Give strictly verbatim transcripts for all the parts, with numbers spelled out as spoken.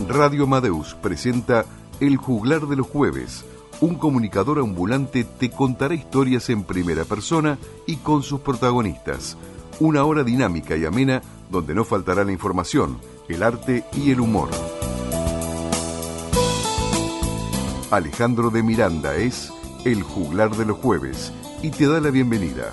Radio Amadeus presenta El Juglar de los Jueves. Un comunicador ambulante te contará historias en primera persona y con sus protagonistas. Una hora dinámica y amena donde no faltará la información, el arte y el humor. Alejandro de Miranda es El Juglar de los Jueves y te da la bienvenida.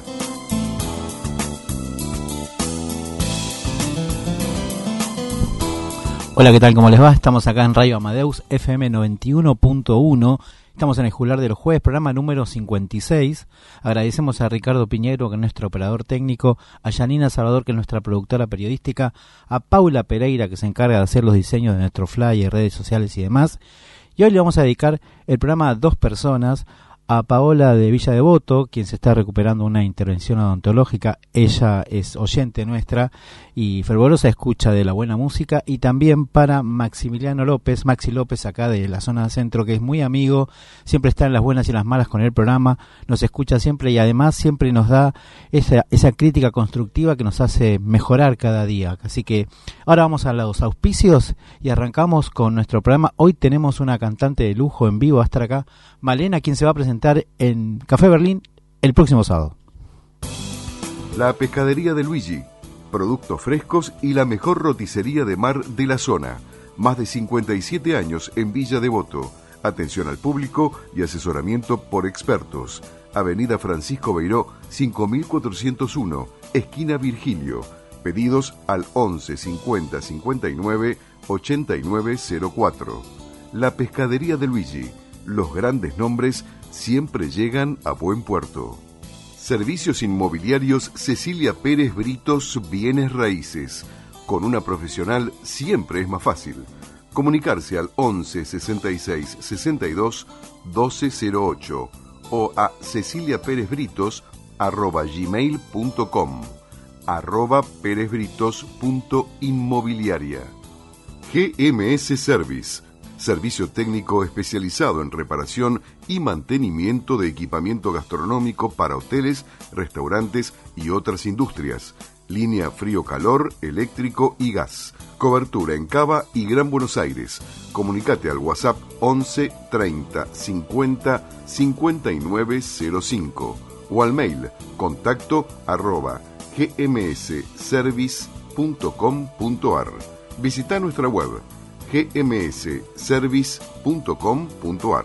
Hola, ¿qué tal? ¿Cómo les va? Estamos acá en Radio Amadeus F M noventa y uno punto uno. Estamos en el Juglar de los Jueves, programa número cincuenta y seis. Agradecemos a Ricardo Piñero, que es nuestro operador técnico, a Yanina Salvador, que es nuestra productora periodística, a Paula Pereira, que se encarga de hacer los diseños de nuestro flyer, redes sociales y demás. Y hoy le vamos a dedicar el programa a dos personas, a Paola de Villa Devoto, quien se está recuperando una intervención odontológica. Ella es oyente nuestra y fervorosa escucha de la buena música, y también para Maximiliano López, Maxi López, acá de la zona centro, que es muy amigo, siempre está en las buenas y en las malas con el programa, nos escucha siempre y además siempre nos da esa, esa crítica constructiva que nos hace mejorar cada día. Así que ahora vamos a los auspicios y arrancamos con nuestro programa. Hoy tenemos una cantante de lujo en vivo, va a estar acá Malena, quien se va a presentar en Café Berlín el próximo sábado. La Pescadería de Luigi, productos frescos y la mejor roticería de mar de la zona. Más de cincuenta y siete años en Villa Devoto. Atención al público y asesoramiento por expertos. Avenida Francisco Beiró, cinco mil cuatrocientos uno, esquina Virgilio. Pedidos al once cincuenta cincuenta y nueve ochenta y nueve cero cuatro. La Pescadería de Luigi. Los grandes nombres siempre llegan a buen puerto. Servicios inmobiliarios Cecilia Pérez Britos Bienes Raíces. Con una profesional siempre es más fácil. Comunicarse al once sesenta y seis sesenta y dos doce cero ocho o a ceciliaperezbritos arroba gmail punto com, arroba perezbritos punto inmobiliaria. G M S Service. Servicio técnico especializado en reparación y mantenimiento de equipamiento gastronómico para hoteles, restaurantes y otras industrias. Línea frío-calor, eléctrico y gas. Cobertura en Cava y Gran Buenos Aires. Comunicate al WhatsApp once treinta cincuenta cincuenta y nueve cero cinco o al mail contacto arroba gmsservice punto com punto ar. Visita nuestra web gmsservice punto com punto ar.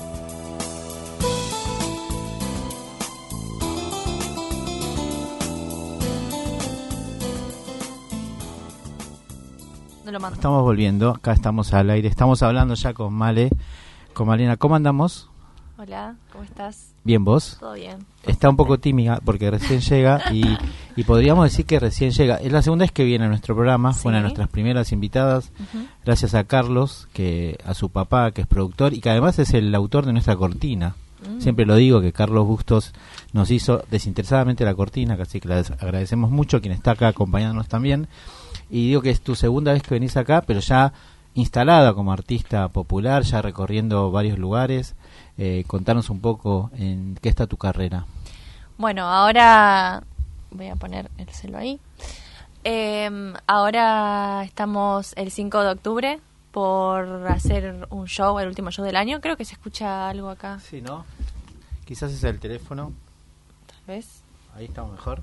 No lo mando. Estamos volviendo, acá estamos al aire, estamos hablando ya con Male, con Malena. ¿Cómo andamos? Hola, ¿cómo estás? Bien, ¿vos? Todo bien. Está un poco tímida porque recién llega y, y podríamos decir que recién llega. Es la segunda vez que viene a nuestro programa, sí. Fue una de nuestras primeras invitadas, uh-huh. Gracias a Carlos, que a su papá, que es productor y que además es el autor de nuestra cortina. Uh-huh. Siempre lo digo, que Carlos Bustos nos hizo desinteresadamente la cortina, así que le agradecemos mucho, quien está acá acompañándonos también. Y digo que es tu segunda vez que venís acá, pero ya instalada como artista popular, ya recorriendo varios lugares. Eh, contanos un poco en qué está tu carrera. Bueno, ahora voy a poner el celo ahí. Eh, ahora estamos el cinco de octubre por hacer un show, el último show del año. Creo que se escucha algo acá. Sí, ¿no? Quizás es el teléfono. Tal vez. Ahí estamos mejor.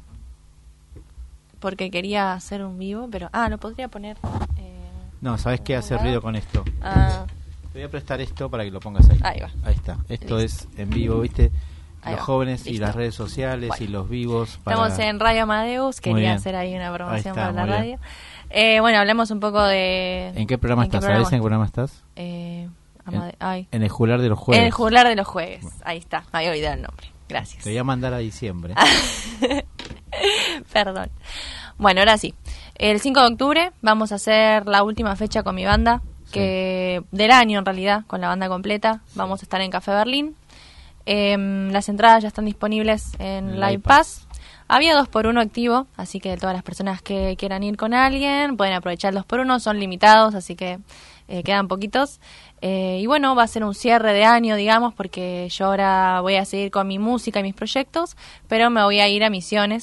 Porque quería hacer un vivo, pero... Ah, lo podría poner... Eh, no, ¿sabes qué hace ruido con esto? Ah... Te voy a prestar esto para que lo pongas ahí. Ahí va. Ahí está. Esto Listo. Es en vivo, ¿viste? Ahí los va. Jóvenes Listo. Y las redes sociales, bueno. Y los vivos. Para... Estamos en Radio Amadeus. Quería hacer ahí una promoción ahí está, para la radio. Eh, bueno, hablemos un poco de... ¿En qué programa ¿en estás? Qué programa? ¿Sabes en qué programa estás? Eh, Amade... en, Ay. en el Juglar de los Jueves. En el Juglar de los Jueves. Bueno. Ahí está. Me había olvidado el nombre. Gracias. Te voy a mandar a diciembre. Perdón. Bueno, ahora sí. El cinco de octubre vamos a hacer la última fecha con mi banda. Que del año en realidad, con la banda completa. Sí. Vamos a estar en Café Berlín. Eh, las entradas ya están disponibles en Live Pass. Había dos por uno activo, así que todas las personas que quieran ir con alguien pueden aprovechar el dos por uno, son limitados, así que eh, quedan poquitos. Eh, y bueno, va a ser un cierre de año, digamos, porque yo ahora voy a seguir con mi música y mis proyectos, pero me voy a ir a Misiones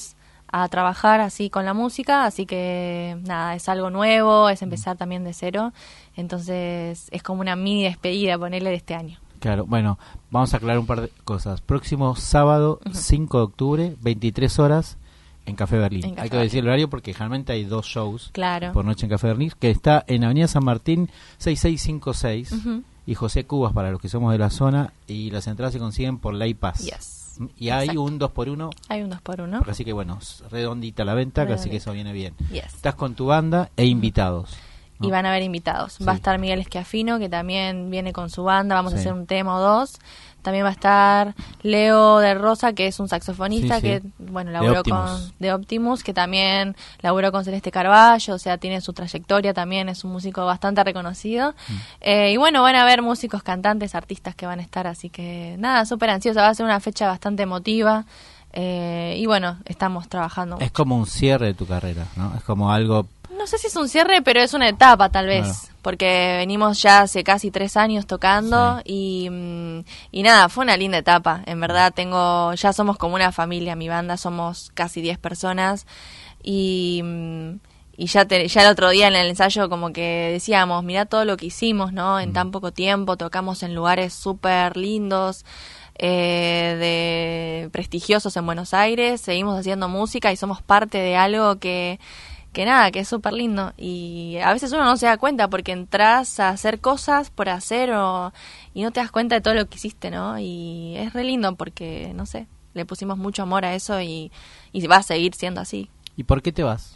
a trabajar así con la música, así que nada, es algo nuevo, es empezar también de cero, entonces es como una mini despedida, ponerle de este año. Claro, bueno, vamos a aclarar un par de cosas. Próximo sábado, uh-huh. cinco de octubre, veintitrés horas, en Café Berlín. En Café hay que decir el horario porque generalmente hay dos shows claro. por noche en Café Berlín, que está en Avenida San Martín seis seis cinco seis uh-huh. y José Cubas para los que somos de la zona, y las entradas se consiguen por Ley Paz. Yes. Y hay Exacto. un dos por uno. Hay un dos por uno. Así que bueno, redondita la venta, redondita. Así que eso viene bien. Yes. Estás con tu banda e invitados. Y van a haber invitados. Sí. Va a estar Miguel Esquiafino, que también viene con su banda. Vamos sí. a hacer un tema o dos. También va a estar Leo de Rosa, que es un saxofonista, sí, sí. que bueno laburó de con de Optimus, que también laburó con Celeste Carballo, o sea, tiene su trayectoria también, es un músico bastante reconocido. Mm. Eh, y bueno, van a haber músicos, cantantes, artistas que van a estar, así que nada, súper ansiosa. Va a ser una fecha bastante emotiva. Eh, y bueno, estamos trabajando mucho. Es como un cierre de tu carrera, ¿no? Es como algo... No sé si es un cierre, pero es una etapa tal vez, claro. porque venimos ya hace casi tres años tocando sí. y, y nada, fue una linda etapa, en verdad. Tengo, ya somos como una familia, mi banda somos casi diez personas y, y ya, te, ya el otro día en el ensayo como que decíamos, mirá todo lo que hicimos, ¿no? En mm. tan poco tiempo, tocamos en lugares súper lindos, eh, de prestigiosos en Buenos Aires, seguimos haciendo música y somos parte de algo que... que nada, que es súper lindo, y a veces uno no se da cuenta porque entras a hacer cosas por hacer o y no te das cuenta de todo lo que hiciste, ¿no? Y es re lindo porque, no sé, le pusimos mucho amor a eso y, y va a seguir siendo así. ¿Y por qué te vas?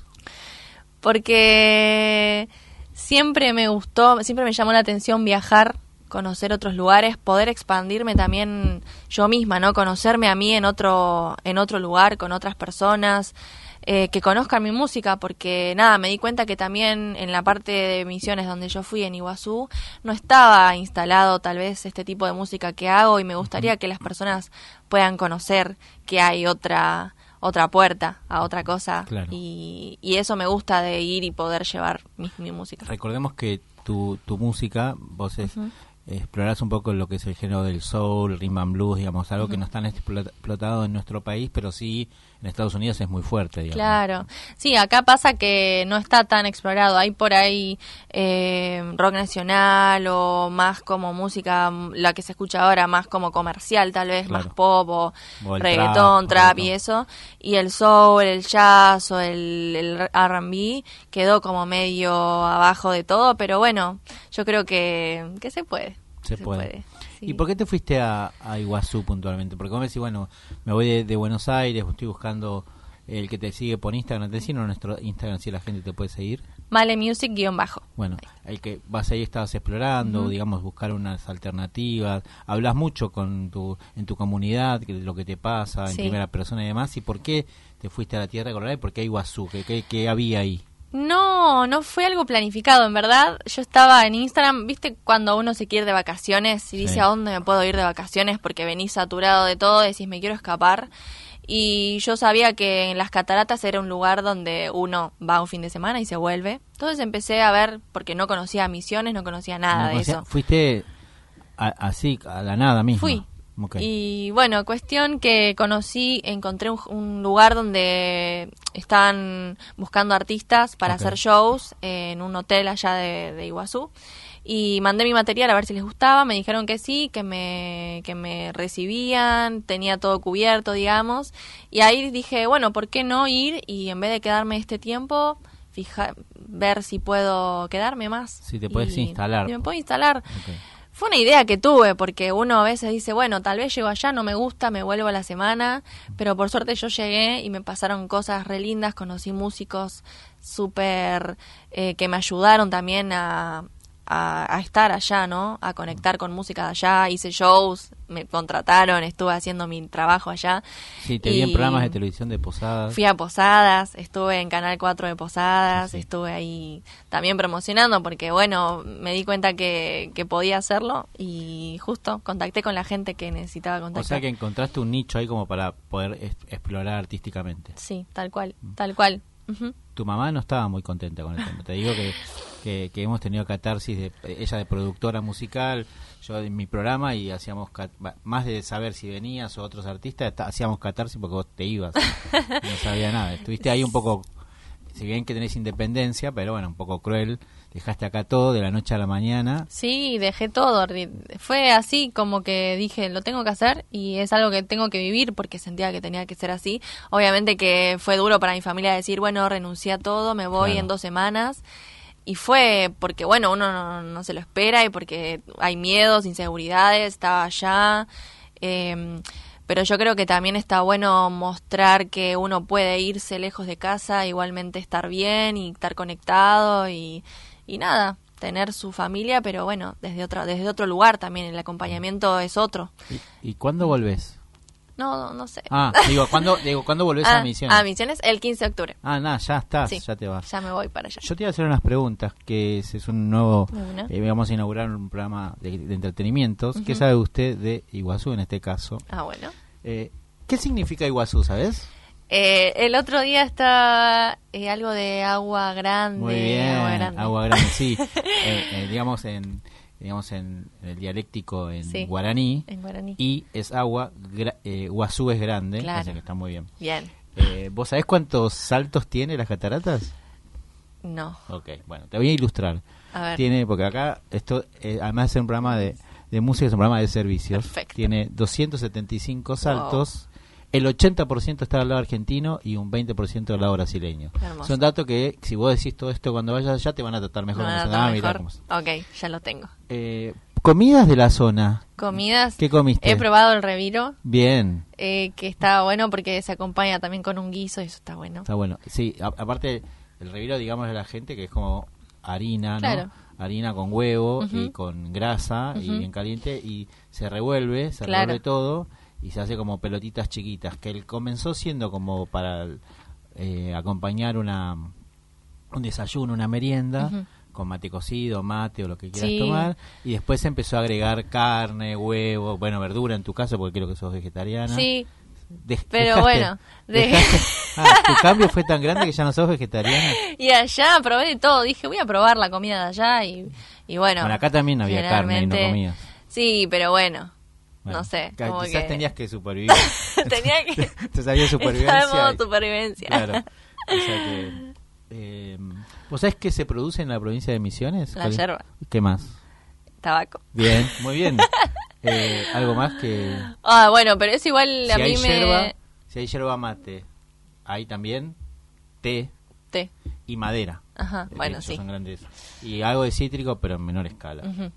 Porque siempre me gustó, siempre me llamó la atención viajar, conocer otros lugares, poder expandirme también yo misma, ¿no? Conocerme a mí en otro, en otro lugar, con otras personas, Eh, que conozcan mi música, porque nada, me di cuenta que también en la parte de Misiones donde yo fui, en Iguazú, no estaba instalado tal vez este tipo de música que hago, y me gustaría uh-huh. que las personas puedan conocer que hay otra otra puerta a otra cosa, claro. y, y eso me gusta de ir y poder llevar mi, mi música. Recordemos que tu, tu música, vos es, uh-huh. explorás un poco lo que es el género del soul, rhythm and blues, digamos, algo uh-huh. que no está explotado en nuestro país, pero sí en Estados Unidos es muy fuerte, digamos. Claro, sí, acá pasa que no está tan explorado, hay por ahí eh, rock nacional o más como música, la que se escucha ahora, más como comercial tal vez, claro. más pop o, o reggaetón, trap, trap y eso, y el soul, el jazz o el, el R and B quedó como medio abajo de todo, pero bueno, yo creo que, que se puede. Se, se puede. puede. Sí. ¿Y por qué te fuiste a, a Iguazú puntualmente? Porque vos me decís, bueno, me voy de, de Buenos Aires, estoy buscando el que te sigue por Instagram. ¿Te siguen en nuestro Instagram si la gente te puede seguir? Male Music guión bajo. Bueno, el que vas ahí estabas explorando, uh-huh. digamos, buscar unas alternativas. Hablas mucho con tu en tu comunidad, de lo que te pasa, en sí. primera persona y demás. ¿Y por qué te fuiste a la Tierra Colorada y por qué Iguazú? ¿Qué, qué, qué había ahí? No, no fue algo planificado, en verdad. Yo estaba en Instagram, ¿viste? Cuando uno se quiere ir de vacaciones y dice, sí. ¿a dónde me puedo ir de vacaciones? Porque venís saturado de todo, decís, me quiero escapar. Y yo sabía que en las cataratas era un lugar donde uno va un fin de semana y se vuelve. Entonces empecé a ver, porque no conocía Misiones, no conocía nada no conocía, de eso. ¿Fuiste a, así, a la nada misma? Fui. Okay. Y bueno, cuestión que conocí, encontré un, un lugar donde estaban buscando artistas para okay. hacer shows en un hotel allá de, de Iguazú, y mandé mi material a ver si les gustaba, me dijeron que sí, que me que me recibían, tenía todo cubierto, digamos, y ahí dije, bueno, ¿por qué no ir y en vez de quedarme este tiempo, fija, ver si puedo quedarme más? Si te puedes y, instalar. Y me puedo instalar. Okay. Fue una idea que tuve, porque uno a veces dice, bueno, tal vez llego allá, no me gusta, me vuelvo a la semana, pero por suerte yo llegué y me pasaron cosas re lindas, conocí músicos súper eh, que me ayudaron también a, a, a estar allá, ¿no? A conectar con música de allá, hice shows, me contrataron, estuve haciendo mi trabajo allá. Sí, te vi en programas de televisión de Posadas. Fui a Posadas, estuve en Canal cuatro de Posadas, sí, sí. estuve ahí también promocionando porque, bueno, me di cuenta que, que podía hacerlo y justo contacté con la gente que necesitaba contactar. O sea que encontraste un nicho ahí como para poder es, explorar artísticamente. Sí, tal cual, tal cual. Uh-huh. Tu mamá no estaba muy contenta con el tema, te digo que que, que hemos tenido catarsis, de ella de productora musical, yo en mi programa, y hacíamos, cat- más de saber si venías o otros artistas, ta- hacíamos catarsis porque vos te ibas, no sabía nada. Estuviste ahí un poco, si bien que tenés independencia, pero bueno, un poco cruel. Dejaste acá todo de la noche a la mañana. Sí, dejé todo. Fue así como que dije, lo tengo que hacer y es algo que tengo que vivir porque sentía que tenía que ser así. Obviamente que fue duro para mi familia decir, bueno, renuncié a todo, me voy Claro. en dos semanas. Y fue porque, bueno, uno no, no se lo espera y porque hay miedos, inseguridades, estaba allá. Eh, pero yo creo que también está bueno mostrar que uno puede irse lejos de casa, igualmente estar bien y estar conectado y... Y nada, tener su familia, pero bueno, desde otro, desde otro lugar también, el acompañamiento es otro. ¿Y, y cuándo volvés? No, no, no sé. Ah, digo, ¿cuándo, digo, ¿cuándo volvés ah, a Misiones? A Misiones el quince de octubre. Ah, nada, ya estás, Sí, ya te vas. ya me voy para allá. Yo te iba a hacer unas preguntas, que es, es un nuevo... Bueno. Eh, vamos a inaugurar un programa de, de entretenimientos. Ujú. ¿Qué sabe usted de Iguazú en este caso? Ah, bueno. Eh, ¿Qué significa Iguazú, sabes? Eh, el otro día está eh, algo de agua grande. Muy bien, Agua grande. agua grande, sí. eh, eh, digamos en digamos en, en el dialéctico en Sí, guaraní. en guaraní. Y es agua, gra- eh, Guazú es grande, Claro. así que está muy bien. Bien. Eh, ¿Vos sabés cuántos saltos tiene las cataratas? No. Ok, bueno, te voy a ilustrar. A ver. Tiene, porque acá, esto eh, además de ser un programa de, de música, es un programa de servicios. Perfecto. Tiene doscientos setenta y cinco saltos. El ochenta por ciento está del lado argentino y un veinte por ciento del lado brasileño. Hermoso. Son datos que, si vos decís todo esto cuando vayas allá, te van a tratar mejor. Me van a como tratar ah, mirá mejor. cómo es. Ok, ya lo tengo. Eh, comidas de la zona. Comidas. ¿Qué comiste? He probado el reviro, Bien, eh, que está bueno porque se acompaña también con un guiso y eso está bueno. está bueno. Sí, a- aparte, el reviro, digamos, de la gente que es como harina, ¿no? Claro. Harina con huevo Ujú. y con grasa y Ujú. bien caliente, y se revuelve, se Claro. revuelve todo y se hace como pelotitas chiquitas, que él comenzó siendo como para eh, acompañar una un desayuno, una merienda, Ujú. con mate cocido, mate o lo que quieras Sí. tomar, y después se empezó a agregar carne, huevo, bueno, verdura en tu caso, porque creo que sos vegetariana. Sí, De- pero dejaste- bueno, de- dejaste- ah, tu cambio fue tan grande que ya no sos vegetariana. y allá probé de todo. Dije, voy a probar la comida de allá y, y bueno. Bueno, acá también había carne y no generalmente- comías. Sí, pero bueno, Bueno, no sé. ca- Como quizás que... tenías que supervivir. Tenía que... Te sabía supervivencia. Estaba en modo y- supervivencia. Claro. O sea que, eh, ¿vos sabés qué se produce en la provincia de Misiones? La ¿Cuál es? yerba. ¿Qué más? Tabaco. Bien, muy bien. Eh, ¿Algo más que...? Ah, bueno, pero es igual Si a hay mí me... yerba, si hay yerba mate, hay también té Té. y madera. Ajá, Eh, bueno, esos sí. son grandes. Y algo de cítrico, pero en menor escala. Ujú.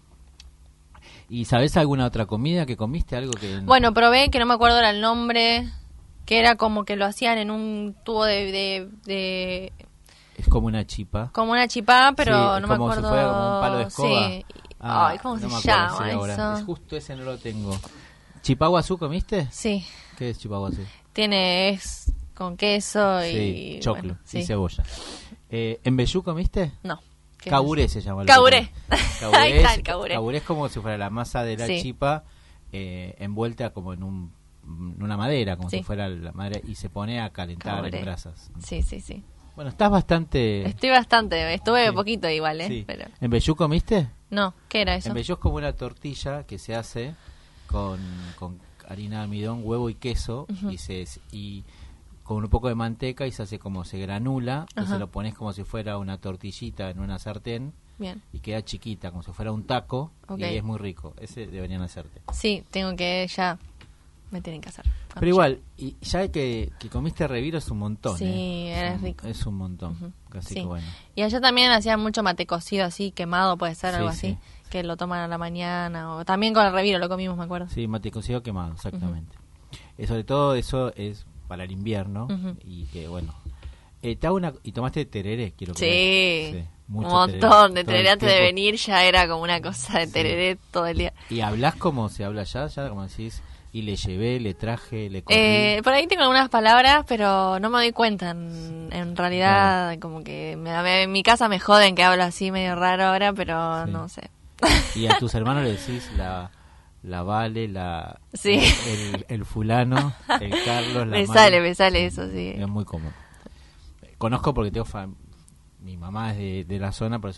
¿Y sabés alguna otra comida que comiste? Algo que... Bueno, probé, que no me acuerdo era el nombre, que era como que lo hacían en un tubo de... de, de Es como una chipa. como una chipá, pero Sí, es no me como si acuerdo... fuera como un palo de escoba. Sí. Ah, Ay, ¿cómo no me se acuerdo llama si ahora. eso? Es justo ese, no lo tengo. ¿Chipaguazú comiste? Sí, ¿Qué es chipaguazú? tiene es con queso y... Sí, choclo bueno, y sí. cebolla. Eh, ¿Embellú comiste? No. ¿qué Caburé es se llama. lo Caburé. que come. Ahí está el es- caburé. caburé es como si fuera la masa de la Sí. chipa eh, envuelta como en un en una madera, como Sí. si fuera la madera, y se pone a calentar Caburé. en brasas. eso? Sí, sí, sí. Bueno, estás bastante... Estoy bastante, estuve Sí. poquito igual, ¿eh? Sí. Pero... ¿Embellú comiste? No, ¿qué era eso? Embellú es como una tortilla que se hace con, con harina de almidón, huevo y queso, Ujú. y se y con un poco de manteca, y se hace como se granula, entonces Ajá. lo pones como si fuera una tortillita en una sartén Bien. y queda chiquita, como si fuera un taco, Ok. y es muy rico. Ese deberían hacerte. Sí, tengo que ya... Me tienen que hacer. Pero igual, y ya que, que comiste reviro es un montón. Sí, ¿eh? era Es un- rico. Es un montón. Ujú. Así Sí. que bueno. Y allá también hacían mucho mate cocido así, quemado, puede ser, Sí, algo sí. así, que lo toman a la mañana, o también con el reviro lo comimos, me acuerdo. Sí, mate cocido quemado, exactamente. Eh, sobre todo eso es para el invierno, Ujú. y que bueno. Eh, te hago una, ¿y tomaste tereré? Quiero Sí, creer. un mucho montón de todo el tereré antes de tiempo. venir, ya era como una cosa de Sí. tereré todo el día. ¿Y hablas como se habla allá? Ya como decís, y le llevé, le traje, le corrí. Eh, por ahí tengo algunas palabras, pero no me doy cuenta. En, en realidad, como que me- me- en mi casa me joden que hablo así medio raro ahora, pero Sí. no sé. Y a tus hermanos le decís la, la Vale, la, Sí. el, el fulano, el Carlos, la Me Mari. sale, me sale eso, sí. Es muy común. Conozco porque tengo fam- mi mamá es de, de la zona, por eso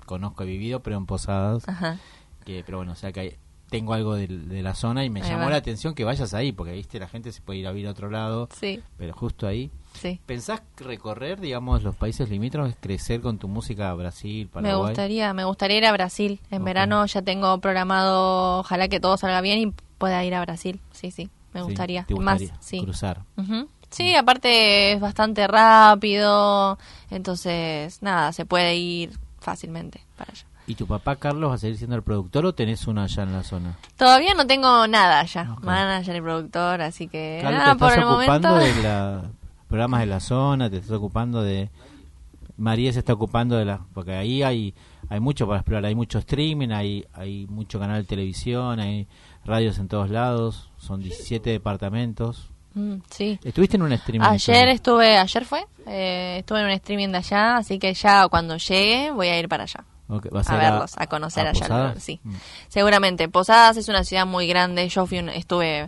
conozco, he vivido, pero en Posadas. Ajá. Que, pero bueno, o sea que hay, tengo algo de, de la zona y me Ahí llamó va. la atención que vayas ahí, porque viste, la gente se puede ir a vivir a otro lado, Sí, pero justo ahí. sí. ¿Pensás recorrer, digamos, los países limítrofes, crecer con tu música a Brasil, Paraguay? Me gustaría, me gustaría ir a Brasil. En Ok. verano ya tengo programado, ojalá que todo salga bien y pueda ir a Brasil. Sí, sí, me Sí, gustaría. ¿te gustaría Más, sí. cruzar? Ujú. Sí, aparte es bastante rápido, entonces nada, se puede ir fácilmente para allá. ¿Y tu papá Carlos va a seguir siendo el productor o tenés uno allá en la zona? Todavía no tengo nada allá, Ok. manager y productor, así que Carlos, nada, ¿te por estás el ocupando momento. de los programas de la zona? ¿Te estás ocupando de...? María se está ocupando de la... Porque ahí hay hay mucho para explorar, hay mucho streaming, hay hay mucho canal de televisión, hay radios en todos lados, son diecisiete departamentos. Mm, sí. ¿Estuviste en un streaming? Ayer estuve, ayer fue, eh, estuve en un streaming de allá, así que ya cuando llegue voy a ir para allá. Okay, ¿vas A ir verlos, a conocer allá. Posadas? Sí, Mm. seguramente. Posadas es una ciudad muy grande. Yo fui un- estuve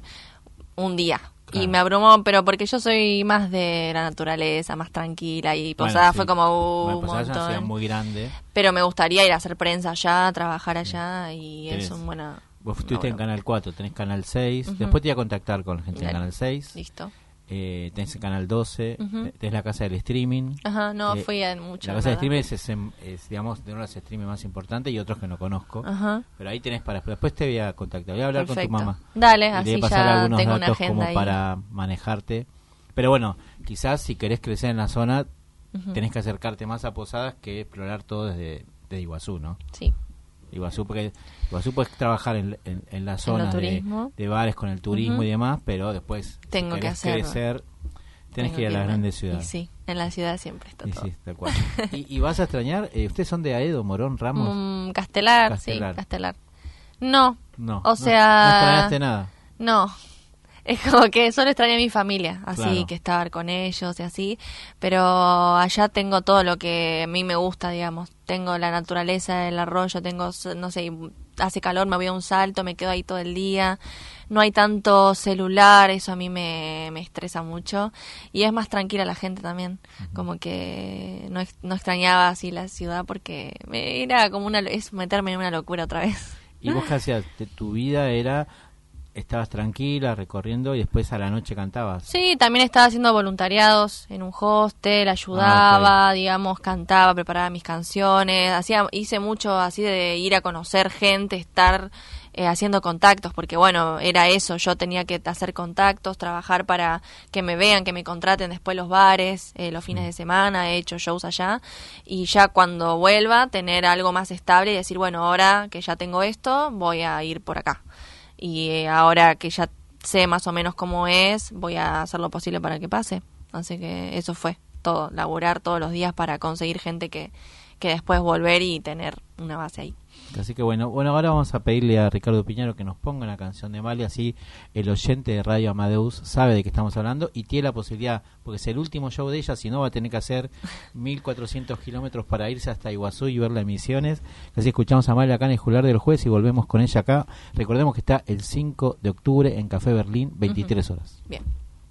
un día Claro. y me abrumó, pero porque yo soy más de la naturaleza, más tranquila, y Bueno, Posadas sí. fue como uh, Bueno, un Posadas es una ciudad montón. muy grande. Pero me gustaría ir a hacer prensa allá, trabajar allá, y Tenés- es un buena... Vos estuviste en bueno. Canal cuatro, tenés Canal seis, Ujú. después te voy a contactar con la gente de Dale. Canal seis, Listo. eh, tenés el Canal doce, Ujú. tenés la Casa del Streaming. Ajá, no, Eh, fui a mucho. La Casa del ¿verdad? Streaming es, es, em- es, digamos, de uno de los streaming más importantes y otros que no conozco. Ajá. Pero ahí tenés para... Después te voy a contactar, voy a hablar Perfecto. con tu mamá. Dale, Y le así voy a pasar ya algunos tengo una datos agenda como ahí. para manejarte. Pero bueno, quizás si querés crecer en la zona, Ujú. tenés que acercarte más a Posadas que explorar todo desde, desde Iguazú, ¿no? Sí. Iguazú, porque Iguazú puedes trabajar en, en, en la zona de, turismo. de bares con el turismo Ujú. y demás, pero después Tengo si que querés hacerlo. crecer, tenés Tengo que ir a las irme. grandes Y ciudades. sí, en la ciudad siempre está Y todo. sí, tal cual. ¿Y, y vas a extrañar? Eh, ¿Ustedes son de Aedo, Morón, Ramos? Mm, Castelar, Castelar. sí, Castelar. No, No. o no, sea- No extrañaste nada. no. Es como que solo extrañé a mi familia, así Claro. que estar con ellos y así. Pero allá tengo todo lo que a mí me gusta, digamos. Tengo la naturaleza, el arroyo, tengo, no sé, hace calor, me voy a un salto, me quedo ahí todo el día. No hay tanto celular, eso a mí me, me estresa mucho. Y es más tranquila la gente también. Como que no, ex- no extrañaba así la ciudad porque me- era como una, es meterme en una locura otra vez. ¿Y vos qué hacías? Te- ¿Tu vida era, estabas tranquila, recorriendo y después a la noche cantabas? Sí, también estaba haciendo voluntariados en un hostel, ayudaba, Ah, digamos, cantaba, preparaba mis canciones, hacía, hice mucho así de ir a conocer gente, estar eh, haciendo contactos, porque bueno, era eso, yo tenía que hacer contactos, trabajar para que me vean, que me contraten después los bares, eh, los fines de semana, he hecho shows allá, y ya cuando vuelva, tener algo más estable y decir, bueno, ahora que ya tengo esto, voy a ir por acá. Y eh, ahora que ya sé más o menos cómo es, voy a hacer lo posible para que pase. Así que eso fue todo, laburar todos los días para conseguir gente que, que después volver y tener una base ahí. Así que bueno, bueno, ahora vamos a pedirle a Ricardo Piñero que nos ponga una canción de Mali, así el oyente de Radio Amadeus sabe de qué estamos hablando y tiene la posibilidad, porque es el último show de ella, si no va a tener que hacer mil cuatrocientos kilómetros para irse hasta Iguazú y verla en Misiones. Así escuchamos a Mali acá en el Jular del Juez y volvemos con ella acá. Recordemos que está el cinco de octubre en Café Berlín, veintitrés horas. Bien.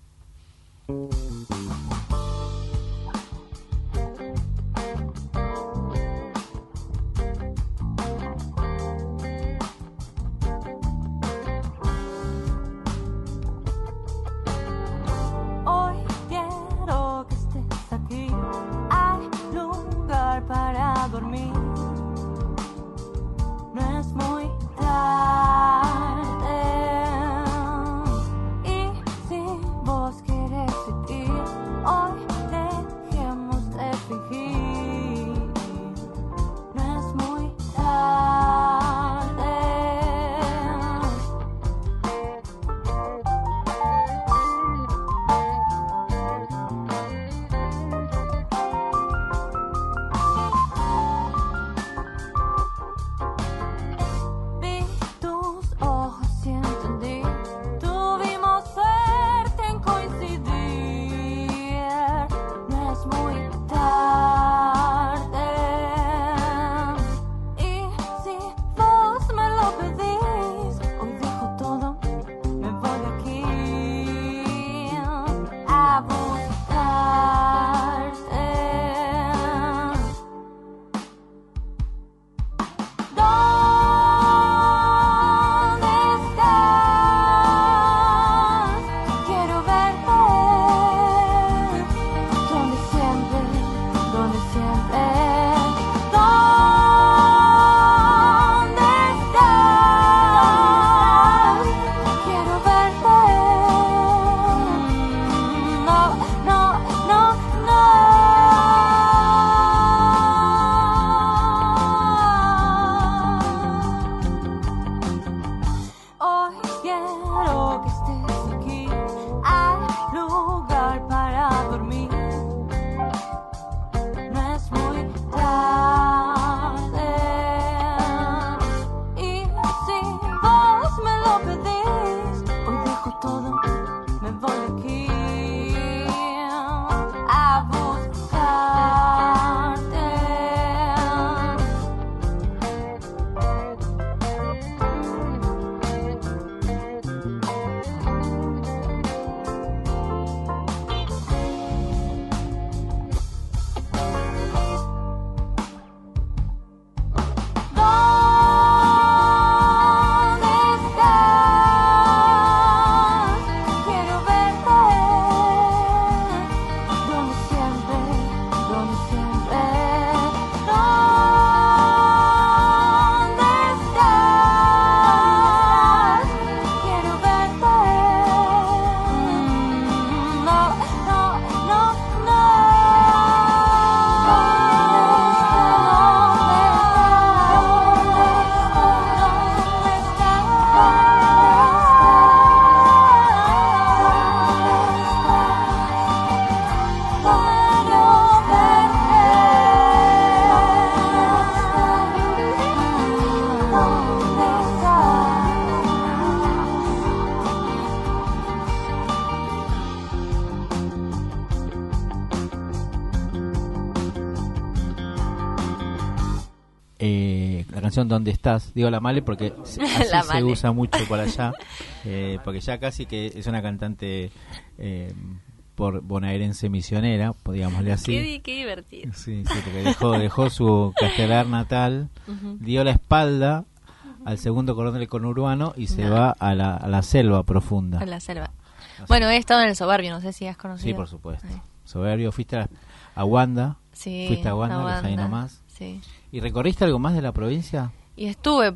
Hoy quiero que estés aquí. Hay lugar para dormir. No es muy tarde. Y si vos querés ir, hoy dejemos de fingir. No es muy tarde. eh, la canción ¿Dónde estás? Digo la Male porque se- así La se Male. usa mucho por allá, eh, porque ya casi que es una cantante eh, por bonaerense misionera, podríamosle así. Qué, di- qué divertido. Sí, sí, porque dejó, dejó su castelar natal, Ujú. dio la espalda al segundo cordón del conurbano y se No. va a la, a la selva profunda. En la selva. Así. Bueno, he estado en el Soberbio, no sé si has conocido. Sí, por supuesto. Ahí. Soberbio, fuiste a, a Wanda, Sí, fuiste a Wanda, que es ahí Wanda, nomás. Sí. ¿Y recorriste algo más de la provincia? Y estuve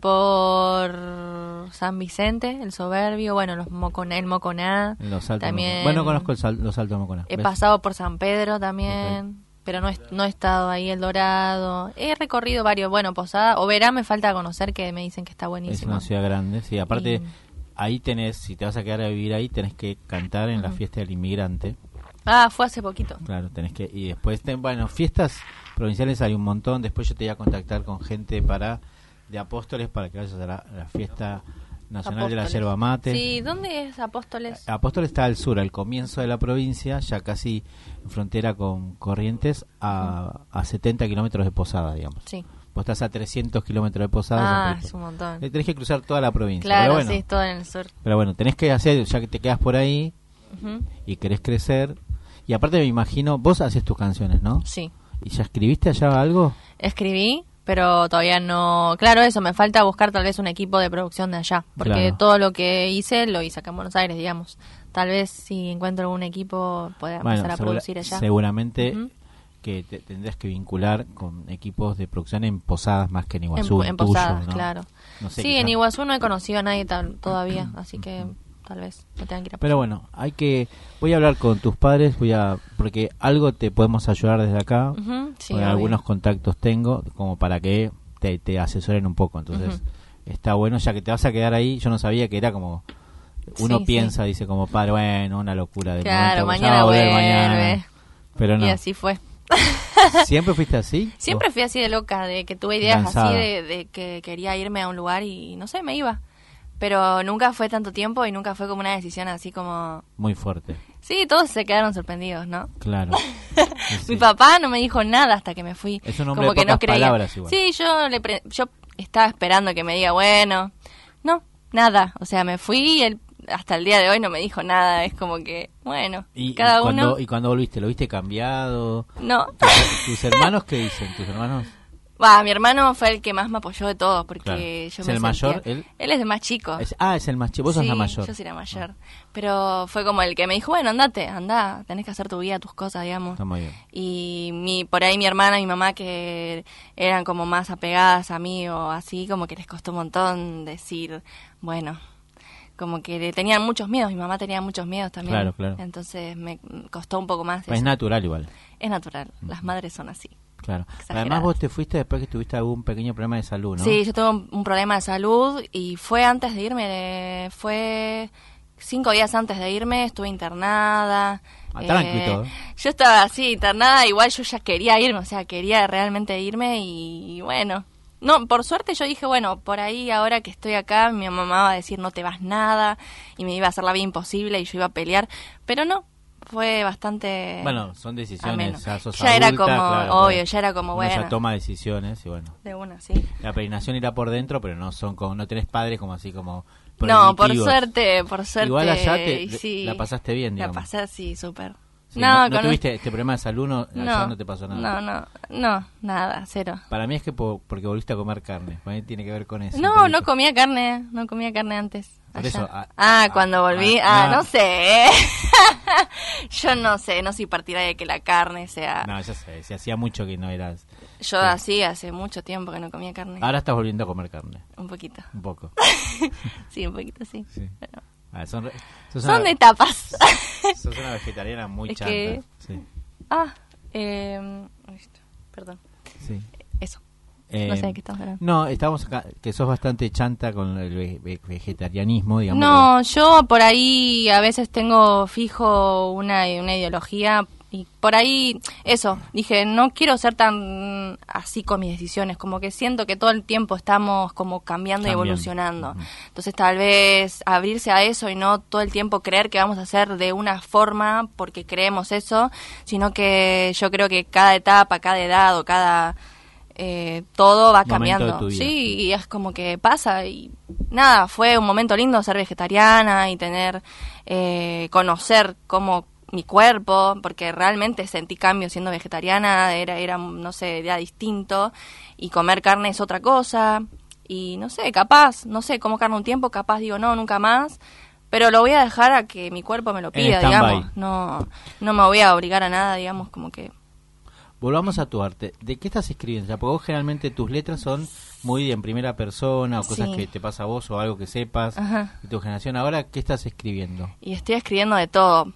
por San Vicente, el Soberbio, bueno, los Moconá, el Moconá. En los altos. También. Moconá. Bueno, conozco el sal- los altos de Moconá. He ¿ves? pasado por San Pedro también, pero no he, no he estado ahí, El Dorado. He recorrido varios, bueno, Posada. Oberá me falta conocer, que me dicen que está Es buenísimo. una ciudad grande, sí. Aparte, Y- ahí tenés, si te vas a quedar a vivir ahí, tenés que cantar en la Ujú. fiesta del inmigrante. Ah, fue hace poquito. Claro, tenés que. Y después, ten- bueno, fiestas provinciales hay un montón. Después yo te voy a contactar con gente para de Apóstoles para que vayas a la, a la fiesta nacional de la Apóstoles. yerba mate. Sí, ¿dónde es Apóstoles? Apóstoles está al sur, al comienzo de la provincia, ya casi en frontera con Corrientes, a, a setenta kilómetros de Posada, digamos. Sí. Vos estás a trescientos kilómetros de Posada. Ah, ya es un montón. te- tenés que cruzar toda la provincia. Claro, pero bueno, sí, todo en el sur. pero bueno, tenés que hacer, ya que te quedas por ahí Ujú. y querés crecer. Y aparte me imagino, vos haces tus canciones, ¿no? Sí. ¿Y ya escribiste allá algo? Escribí, pero todavía no... Claro, eso, me falta buscar tal vez un equipo de producción de allá, porque Claro. todo lo que hice lo hice acá en Buenos Aires, digamos. Tal vez si encuentro algún equipo pueda Bueno, empezar a segura- producir allá. seguramente Ujú. que te tendrás que vincular con equipos de producción en Posadas más que en En, Iguazú. en tuyo, Posadas, ¿no? claro. No sé, sí, quizás. en Iguazú no he conocido a nadie tal- todavía, así que tal vez no tengan que ir a... Pero bueno, hay que voy a hablar con tus padres, voy a porque algo te podemos ayudar desde acá. Ujú, sí, porque obvio. algunos contactos tengo como para que te, te asesoren un poco. Entonces, Ujú. está bueno, ya que te vas a quedar ahí, yo no sabía que era como uno Sí, piensa, sí. dice como padre, bueno, una locura de Claro, momento, ya mañana va a volver vuelve. mañana. Pero no. Y así fue. ¿Siempre fuiste así? Siempre fui así de loca, de que tuve ideas Lanzada. así de, de que quería irme a un lugar y no sé, me iba. Pero nunca fue tanto tiempo y nunca fue como una decisión así como... Muy fuerte, Sí, todos se quedaron sorprendidos, ¿no? claro. Sí, sí. Mi papá no me dijo nada hasta que me fui. Es un hombre como de que no pocas creía. palabras igual. Sí, yo le pre- yo estaba esperando que me diga, bueno, no, nada. O sea, me fui y él hasta el día de hoy no me dijo nada. Es como que, bueno, Y, cada y cuando, uno... ¿Y cuando volviste? ¿Lo viste cambiado? No. ¿Tus, tus hermanos qué dicen? ¿Tus hermanos? Va, mi hermano fue el que más me apoyó de todos porque Claro. yo ¿Es me el sentía- mayor, él? Él es el más chico. Es- ah, es el más chico. Vos sos Sí, la mayor. yo soy la mayor. Pero fue como el que me dijo, bueno, andate, andá, tenés que hacer tu vida, tus cosas, digamos. Está muy bien. Y mi, por ahí mi hermana y mi mamá, que eran como más apegadas a mí o así, como que les costó un montón decir, bueno, como que le tenían muchos miedos. Mi mamá tenía muchos miedos también. Claro, claro. Entonces me costó un poco más. Es eso. natural igual. Es natural, las madres son así. Claro. Exageradas. Además vos te fuiste después que tuviste algún pequeño problema de salud, ¿no? Sí, yo tuve un, un problema de salud y fue antes de irme, eh, fue cinco días antes de irme, estuve internada. Ah, tranqui todo. Yo estaba así, internada, igual yo ya quería irme, o sea, quería realmente irme y, y bueno. No, por suerte yo dije, bueno, por ahí ahora que estoy acá, mi mamá va a decir no te vas nada y me iba a hacer la vida imposible y yo iba a pelear, pero no. Fue bastante... Bueno, son decisiones, ameno. ya sos Ya era adulta, como, claro, obvio, claro. ya era como, Uno ya bueno. toma decisiones y bueno. De una, sí. La peregrinación irá por dentro, pero no son como, no tenés padres como así como No, por prohibitivos. suerte, por suerte. Igual allá te- y sí, la pasaste bien, La digamos. pasé así, súper. Sí, no, no, no con- tuviste este problema de salud, no, allá no te pasó nada. No, no, no, nada, cero. Para mí es que po- porque volviste a comer carne, para mí tiene que ver con eso. un No, poquito. no comía carne, no comía carne antes. Por allá. eso, ah, ah, ah, cuando volví, ah, ah, no. no sé. Yo no sé, no soy partidaria de que la carne sea... No, ya sé, se hacía mucho que no eras. Yo así hace mucho tiempo que no comía carne. Ahora estás volviendo a comer carne, Un poquito. un poco. Sí, un poquito, sí. Sí. Pero- Ah, son re- sos Son una, etapas. sos una vegetariana muy Es chanta. que- Sí, ah, eh, esto, perdón. sí. Eso. Eh, No sé de qué estamos hablando. No, estamos acá, que sos bastante chanta con el ve- ve- vegetarianismo, digamos. No, yo por ahí a veces tengo fijo una, una ideología y por ahí, eso, dije, no quiero ser tan así con mis decisiones, como que siento que todo el tiempo estamos como cambiando y Cambiando. evolucionando. Ujú. Entonces tal vez abrirse a eso y no todo el tiempo creer que vamos a hacer de una forma porque creemos eso, sino que yo creo que cada etapa, cada edad o cada... eh, todo va Momento de cambiando. tu vida. Sí, y es como que pasa y nada, fue un momento lindo ser vegetariana y tener, eh, conocer cómo mi cuerpo, porque realmente sentí cambios siendo vegetariana, era, era no sé, era distinto, y comer carne es otra cosa, y no sé, capaz, no sé, como carne un tiempo, capaz digo no, nunca más, pero lo voy a dejar a que mi cuerpo me lo pida, digamos, no, no me voy a obligar a nada, digamos, como que... Volvamos a tu arte. ¿De qué estás escribiendo? Ya, porque vos generalmente tus letras son muy en primera persona o cosas Sí. que te pasa a vos o algo que sepas Ajá. de tu generación. Ahora, ¿qué estás escribiendo? Y estoy escribiendo de todo.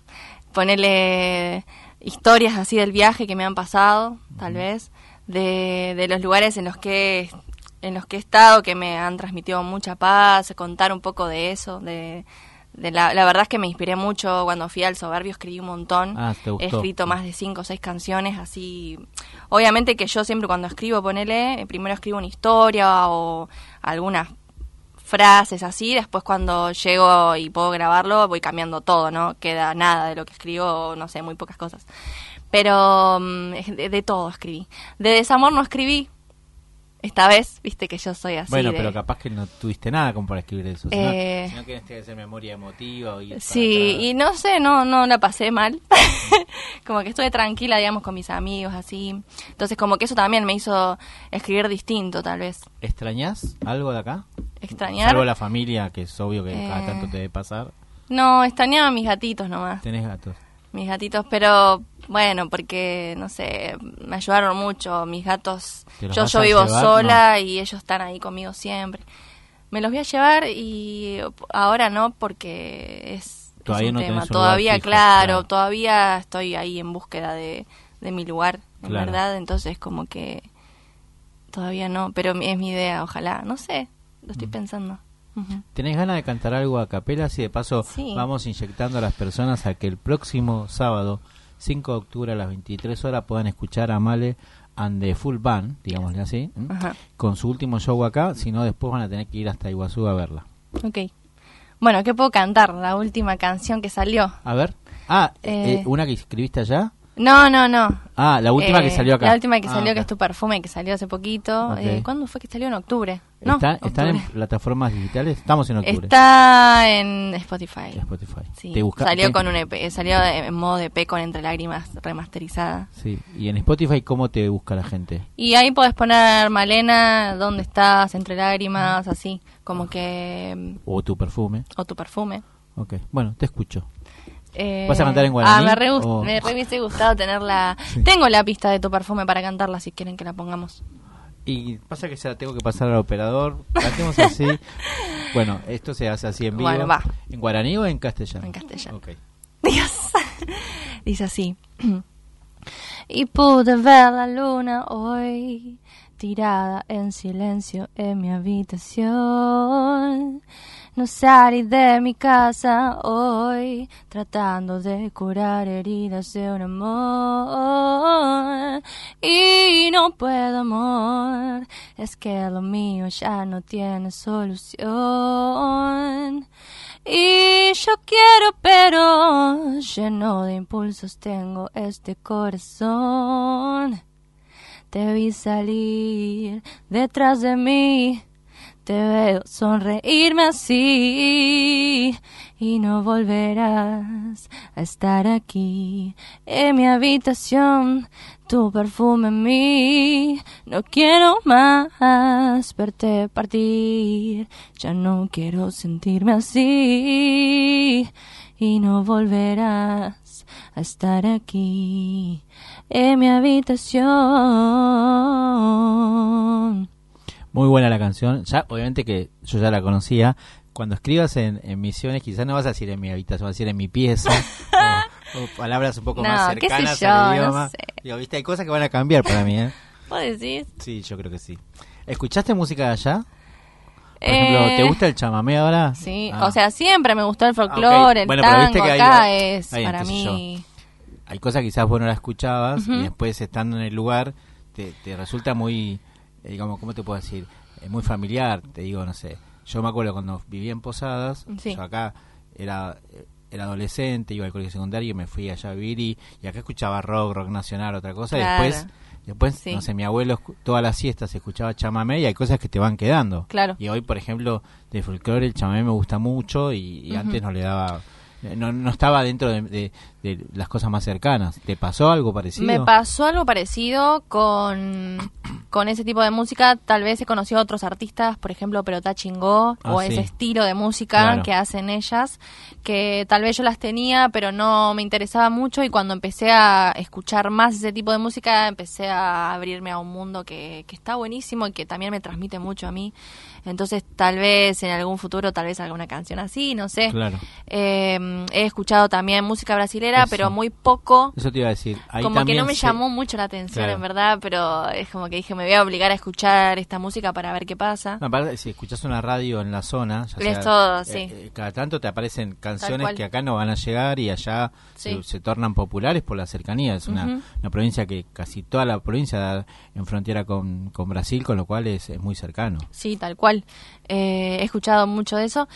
Ponerle historias así del viaje que me han pasado, tal vez, de, de los lugares en los que en los que he estado, que me han transmitido mucha paz, contar un poco de eso, de, de la, la verdad es que me inspiré mucho cuando fui al Soberbio, escribí un montón, Ah, ¿te gustó? he escrito más de cinco o seis canciones, así, obviamente que yo siempre cuando escribo, ponele, primero escribo una historia o algunas frases así, después cuando llego y puedo grabarlo voy cambiando todo, no queda nada de lo que escribo, no sé, muy pocas cosas, pero um, de, de todo escribí. De desamor no escribí esta vez, viste que yo soy así. Bueno, de... pero capaz que no tuviste nada como para escribir eso. Si no- Eh, si no querés que hacer memoria emotiva o ir para Sí, atrás. y no sé, no no la pasé mal. Como que estuve tranquila, digamos, con mis amigos, así. Entonces, como que eso también me hizo escribir distinto, tal vez. ¿Extrañás algo de acá? Extrañar. Salvo la familia, que es obvio que cada Eh. tanto te debe pasar. No, extrañaba a mis gatitos nomás. Tenés gatos. Mis gatitos, pero bueno, porque, no sé, me ayudaron mucho. Mis gatos, ¿Te los yo, vas yo a vivo llevar? sola y ellos están ahí conmigo siempre. Me los voy a llevar y ahora no, porque es, es Todavía un no tema. tenés un lugar Todavía, fijo, claro, claro. todavía estoy ahí en búsqueda de, de mi lugar, en Claro. verdad. Entonces, como que todavía no, pero es mi idea, ojalá. No sé, lo estoy Mm. pensando. Ujú. ¿Tenés ganas de cantar algo a capela? Si de paso Sí. vamos inyectando a las personas a que el próximo sábado, cinco de octubre a las veintitrés horas, puedan escuchar a Male and the Full Band, digámosle así, ¿m? Ajá. con su último show acá, si no después van a tener que ir hasta Iguazú a verla. Ok. Bueno, ¿qué puedo cantar? La última canción que salió. A ver. Ah, Eh. eh, ¿una que escribiste allá? No, no, no. Ah, la última Eh, que salió acá. La última que Ah, salió, ok. que es Tu Perfume, que salió hace poquito. Ok. Eh, ¿Cuándo fue que salió? ¿En octubre? No, ¿Está, ¿Están en octubre. plataformas digitales? Estamos en octubre. Está en Spotify. Spotify. Sí. ¿Te busca- Salió te- con un E P, salió en modo de E P con Entre Lágrimas remasterizada. Sí. ¿Y en Spotify cómo te busca la gente? Y ahí podés poner Malena, ¿dónde estás? Entre Lágrimas, así. Como que... O Tu Perfume. O Tu Perfume. Ok. Bueno, te escucho. Eh, ¿Vas a cantar en guaraní? Ah, me re, gust- o- me re hubiese gustado tenerla. Tengo la pista de Tu Perfume para cantarla si quieren que la pongamos. Y pasa que se la tengo que pasar al operador. Cantemos así. Bueno, esto se hace así en vivo. Bueno, va. ¿En guaraní o en castellano? En castellano. Ok. Dios. Dice así. Y pude ver la luna hoy, tirada en silencio en mi habitación. No salí de mi casa hoy, tratando de curar heridas de un amor. Y no puedo, amor, es que lo mío ya no tiene solución. Y yo quiero, pero lleno de impulsos tengo este corazón. Te vi salir detrás de mí, te veo sonreírme así, y no volverás a estar aquí en mi habitación. Tu perfume en mí, no quiero más verte partir, ya no quiero sentirme así, y no volverás a estar aquí en mi habitación. Muy buena la canción. Ya, obviamente que yo ya la conocía. Cuando escribas en, en Misiones, quizás no vas a decir en mi habitación, vas a decir en mi pieza. o, o palabras un poco No, más qué sé cercanas yo, al no idioma. sé. Digo, viste, hay cosas que van a cambiar para mí, ¿eh? ¿Vos decís? Sí, yo creo que sí. ¿Escuchaste música de allá? Por Eh, ejemplo, ¿te gusta el chamamé ahora? Sí, Ah. o sea, siempre me gustó el Ah, folclore, ok. el Bueno, pero viste tango, que hay- acá es ahí, para entonces mí... Hay cosas que quizás vos no las escuchabas Ujú. y después estando en el lugar te, te resulta muy, eh, digamos, ¿cómo te puedo decir? Eh, muy familiar, te digo, no sé. Yo me acuerdo cuando vivía en Posadas, Sí. yo acá era, era adolescente, iba al colegio secundario y me fui allá a vivir y, y acá escuchaba rock, rock nacional, otra cosa, Claro. y después Después, Sí. no sé, mi abuelo escu- todas las siestas escuchaba chamamé y hay cosas que te van quedando. Claro. Y hoy, por ejemplo, de folclore el chamamé me gusta mucho y, y Ujú. antes no le daba... No, no estaba dentro de, de- de las cosas más cercanas. ¿Te pasó algo parecido? Me pasó algo parecido con, con ese tipo de música. Tal vez he conocido a otros artistas, por ejemplo, Perotá Chingó, Ah, o sí. ese estilo de música Claro. que hacen ellas, que tal vez yo las tenía, pero no me interesaba mucho. Y cuando empecé a escuchar más ese tipo de música, empecé a abrirme a un mundo que, que está buenísimo y que también me transmite mucho a mí. Entonces, tal vez en algún futuro, tal vez alguna canción así, no sé. Claro. Eh, he escuchado también música brasilera, Eso. pero muy poco. Eso te iba a decir. Ahí Como que también no me se- llamó mucho la atención, Claro. en verdad, pero es como que dije, me voy a obligar a escuchar esta música para ver qué pasa. No, aparte, si escuchas una radio en la zona, ya Es sea, todo, eh, sí. eh, cada tanto te aparecen canciones cual. que acá no van a llegar y allá Sí. se, se tornan populares por la cercanía. Es una, Ujú. una provincia que casi toda la provincia da en frontera con, con Brasil, con lo cual es, es muy cercano. Sí, tal cual. Eh, he escuchado mucho de eso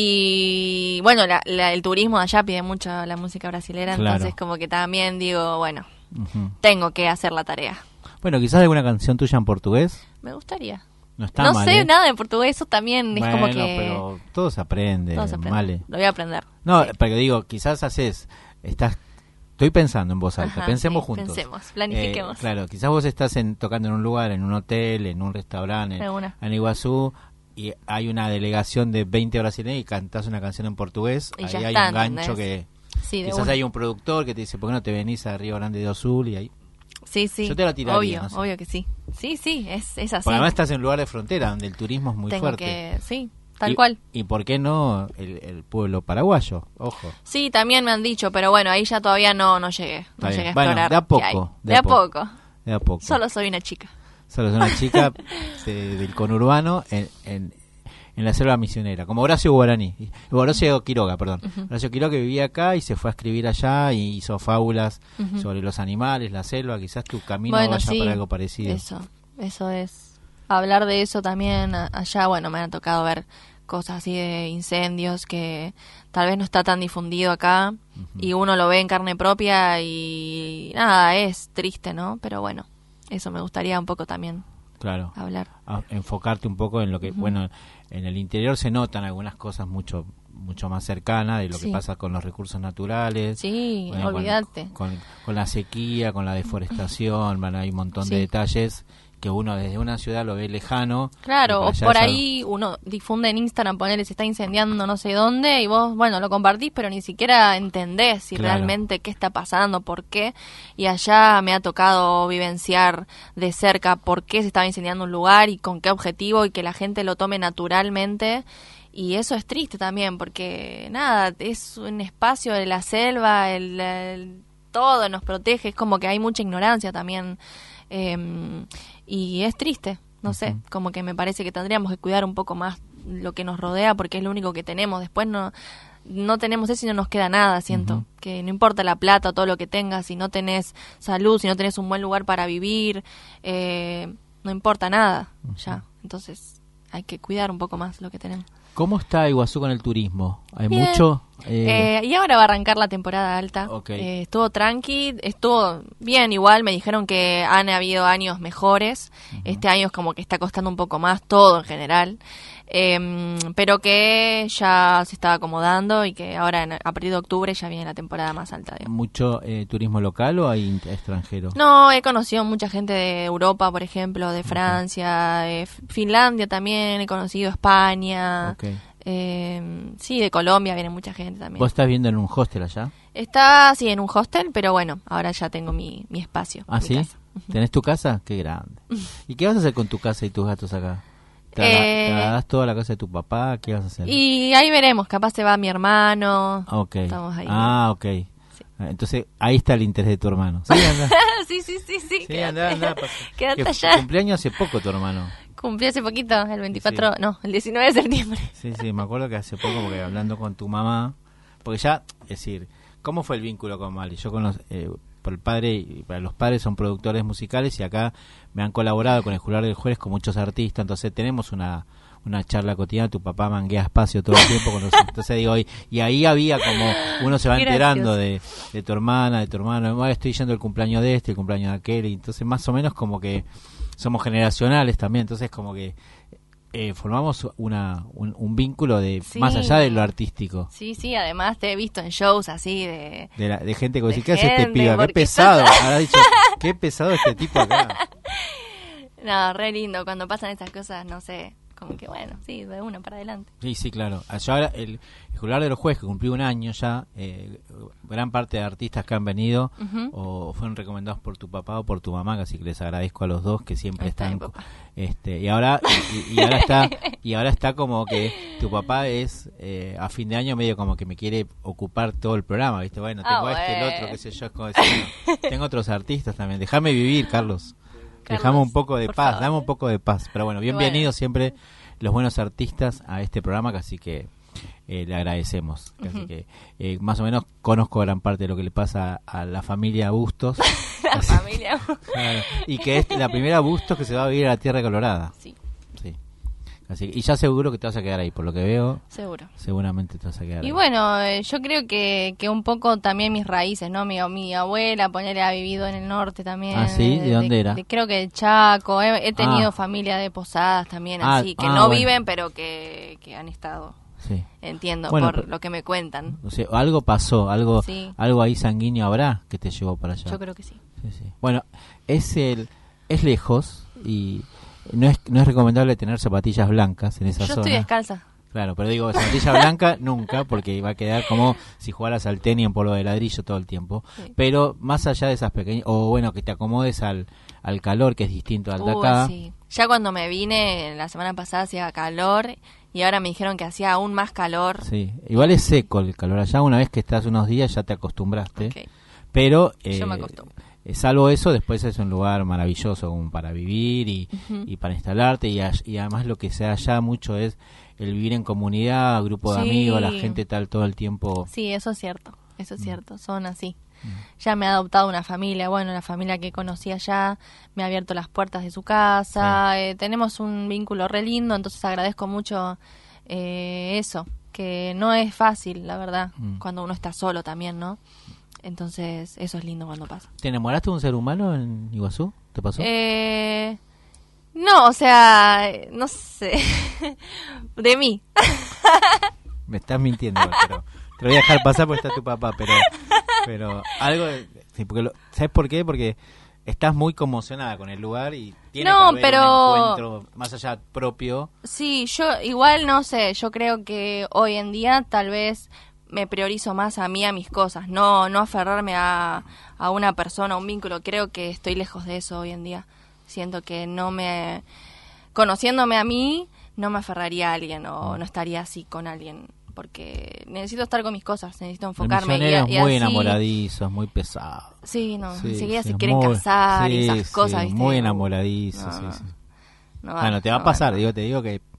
y bueno, la- la- el turismo de allá pide mucho la música brasilera, Claro. entonces como que también digo, bueno, Ujú. tengo que hacer la tarea. Bueno, quizás alguna canción tuya en portugués. Me gustaría. No está no mal, sé ¿eh? nada de portugués, eso también es Bueno, como que... pero todo se aprende, todo se aprende. Male. Lo voy a aprender. No, Sí. pero digo, quizás haces, estás, estoy pensando en voz alta, Ajá, pensemos sí, juntos. pensemos, planifiquemos. Eh, claro, quizás vos estás en, tocando en un lugar, en un hotel, en un restaurante, De en, una. en Iguazú, y hay una delegación de veinte brasileños y cantás una canción en portugués, Y ahí ya hay está, un gancho ¿entendés? que... Sí, de Quizás una. hay un productor que te dice, ¿por qué no te venís a Río Grande do Sul? Y ahí... Sí, sí. Yo te la tiraría, Obvio, no sé. obvio que sí. Sí, sí, es, es así. Porque además estás en un lugar de frontera donde el turismo es muy Tengo fuerte. que... Sí, tal y, cual. Y por qué no el, el pueblo paraguayo, ojo. Sí, también me han dicho, pero bueno, ahí ya todavía no, no llegué. No Está llegué bien. a Bueno, explorar. de a qué hay. poco, De, a poco. De a poco. Solo soy una chica. Solo es una chica de- del conurbano en, en, en la selva misionera, como Horacio Guaraní, y- Horacio Quiroga, perdón. Ujú. Horacio Quiroga que vivía acá y se fue a escribir allá y hizo fábulas Ujú. sobre los animales, la selva, quizás tu camino Bueno, vaya sí, para algo parecido. Eso, eso es. Hablar de eso también a- allá, bueno, me han tocado ver cosas así de incendios que tal vez no está tan difundido acá y uno lo ve en carne propia y nada, es triste, ¿no? Pero bueno, eso me gustaría un poco también Claro. hablar. A enfocarte un poco en lo que, Ujú. bueno, en el interior se notan algunas cosas mucho mucho más cercanas de lo que Sí. pasa con los recursos naturales. Sí, Bueno, con- olvídate. Con, con la sequía, con la deforestación, bueno, hay un montón de Sí. detalles que uno desde una ciudad lo ve lejano. y Claro, para o allá por es algo- ahí uno difunde en Instagram, ponele, se está incendiando no sé dónde, y vos, bueno, lo compartís, pero ni siquiera entendés si Claro. realmente qué está pasando, por qué. Y allá me ha tocado vivenciar de cerca por qué se estaba incendiando un lugar y con qué objetivo, y que la gente lo tome naturalmente. Y eso es triste también, porque nada, es un espacio de la selva, el, el- todo nos protege, es como que hay mucha ignorancia también. Eh, y es triste, no sé, Ujú. como que me parece que tendríamos que cuidar un poco más lo que nos rodea porque es lo único que tenemos. Después no no tenemos eso y no nos queda nada, siento. Ujú. Que no importa la plata o todo lo que tengas, si no tenés salud, si no tenés un buen lugar para vivir, eh, no importa nada, ya. Entonces hay que cuidar un poco más lo que tenemos. ¿Cómo está Iguazú con el turismo? ¿Hay Bien. mucho? Eh, Eh, y ahora va a arrancar la temporada alta. Ok. Eh, estuvo tranqui, estuvo bien igual. Me dijeron que han habido años mejores. Este año es como que está costando un poco más todo en general. Eh, pero que ya se estaba acomodando y que ahora en- a partir de octubre ya viene la temporada más alta. digamos. ¿Mucho eh, turismo local o hay int- extranjero? No, he conocido mucha gente de Europa, por ejemplo, de Francia, de F- Finlandia también, he conocido España. Ok. Eh, sí, de Colombia viene mucha gente también. ¿Vos estás viendo en un hostel allá? Está, sí, en un hostel, pero bueno, ahora ya tengo mi, mi espacio. ¿Ah, mi sí? casa. ¿Tenés tu casa? Qué grande. ¿Y qué vas a hacer con tu casa y tus gatos acá? ¿Te, Eh, ¿Te das toda la casa de tu papá? ¿Qué vas a hacer? Y ahí veremos, capaz se va mi hermano. Ah, ok. Estamos ahí. Ah, ok. Ah, Entonces, ahí está el interés de tu hermano. Sí, anda. sí, sí, sí, sí. Sí, quédate. anda, anda. pasa. Quédate Que allá. cumpleaños hace poco tu hermano. Cumplí hace poquito, el veinticuatro, Sí. no, el diecinueve de septiembre. Sí, sí, me acuerdo que hace poco, porque hablando con tu mamá, porque ya, es decir, ¿cómo fue el vínculo con Mali? Yo conocí, eh, por el padre, y para los padres son productores musicales y acá me han colaborado con el Juglar del Jueves con muchos artistas, entonces tenemos una una charla cotidiana, tu papá manguea espacio todo el tiempo con los, entonces digo, y, y ahí había como, uno se va enterando de, de tu hermana, de tu hermano, ah, estoy yendo el cumpleaños de este, el cumpleaños de aquel, y entonces más o menos como que somos generacionales también, entonces como que eh, formamos una un, un vínculo de sí. más allá de lo artístico. Sí, sí, además te he visto en shows así de... De, la, de gente que dice, ¿qué hace este piba? Qué pesado, habrá dicho, qué pesado este tipo acá. No, re lindo, cuando pasan estas cosas, no sé... Como que bueno, sí, de uno para adelante. Sí, sí, claro. Allá ahora el, el Juglar de los Jueves, que cumplió un año ya, eh, gran parte de artistas que han venido uh-huh. o fueron recomendados por tu papá o por tu mamá, así que les agradezco a los dos que siempre está están. este Y ahora y, y ahora está y ahora está como que tu papá es eh, a fin de año medio como que me quiere ocupar todo el programa, ¿viste? Bueno, tengo ah, este, bueno. el otro, qué sé yo, es como decir, no, tengo otros artistas también. Déjame vivir, Carlos. Dejamos un poco de paz, favor. dame un poco de paz. Pero bueno, bienvenidos bueno. siempre los buenos artistas a este programa, así que eh, le agradecemos. Uh-huh. Así que eh, más o menos conozco gran parte de lo que le pasa a la familia Bustos. la así, familia claro, y que es la primera Bustos que se va a vivir a la Tierra Colorada. Sí. Sí. Así que, y ya seguro que te vas a quedar ahí, por lo que veo. Seguro. Seguramente te vas a quedar y ahí. Y bueno, eh, yo creo que, que un poco también mis raíces, ¿no? Mi, mi abuela, ponerle, ha vivido en el norte también. ¿Ah, sí? ¿De, ¿De dónde era? De, creo que de Chaco. He, he tenido ah. familia de Posadas también, ah, así, que ah, no bueno. viven, pero que, que han estado. Sí. Entiendo, bueno, por pero, lo que me cuentan. O sea, algo pasó, algo sí. algo ahí sanguíneo habrá que te llevó para allá. Yo creo que sí. Sí, sí. Bueno, es el es lejos y no es no es recomendable tener zapatillas blancas en esa Yo zona. Yo estoy descalza. Claro, pero digo, zapatilla blanca nunca, porque va a quedar como si jugaras al tenis en polvo de ladrillo todo el tiempo. Sí. Pero más allá de esas pequeñas, o bueno, que te acomodes al, al calor, que es distinto al de acá. Uh, sí. Ya cuando me vine, la semana pasada hacía calor, y ahora me dijeron que hacía aún más calor. Sí, igual es seco el calor allá, una vez que estás unos días ya te acostumbraste. Okay. Pero... Eh, Yo me acostumbro. Salvo eso, después es un lugar maravilloso como para vivir y, uh-huh. y para instalarte, y, y además lo que se da allá mucho es el vivir en comunidad, grupo de sí. amigos, la gente tal todo el tiempo. Sí, eso es cierto, eso es mm. cierto, son así. Mm. Ya me ha adoptado una familia, bueno, la familia que conocí allá me ha abierto las puertas de su casa, sí. eh, tenemos un vínculo re lindo, entonces agradezco mucho eh, eso, que no es fácil, la verdad, mm. cuando uno está solo también, ¿no? Entonces, eso es lindo cuando pasa. ¿Te enamoraste de un ser humano en Iguazú? ¿Te pasó? Eh, no, o sea, no sé. De mí. Me estás mintiendo, pero te lo voy a dejar pasar porque está tu papá, pero pero algo... Sí, porque lo, ¿sabes por qué? Porque estás muy conmocionada con el lugar y tiene no, que haber pero... un encuentro más allá propio. Sí, yo igual no sé, yo creo que hoy en día tal vez... me priorizo más a mí, a mis cosas, no no aferrarme a, a una persona, a un vínculo. Creo que estoy lejos de eso hoy en día. Siento que no me... Conociéndome a mí, no me aferraría a alguien o no estaría así con alguien, porque necesito estar con mis cosas, necesito enfocarme. El misionero y, y es muy así... enamoradizo, es muy pesado. Sí, no, sí, enseguida sí, se quieren muy, casar sí, y esas sí, cosas, ¿viste? Muy enamoradizo, no, sí, no, sí. No va, bueno, te va no a pasar, va, digo, te digo que...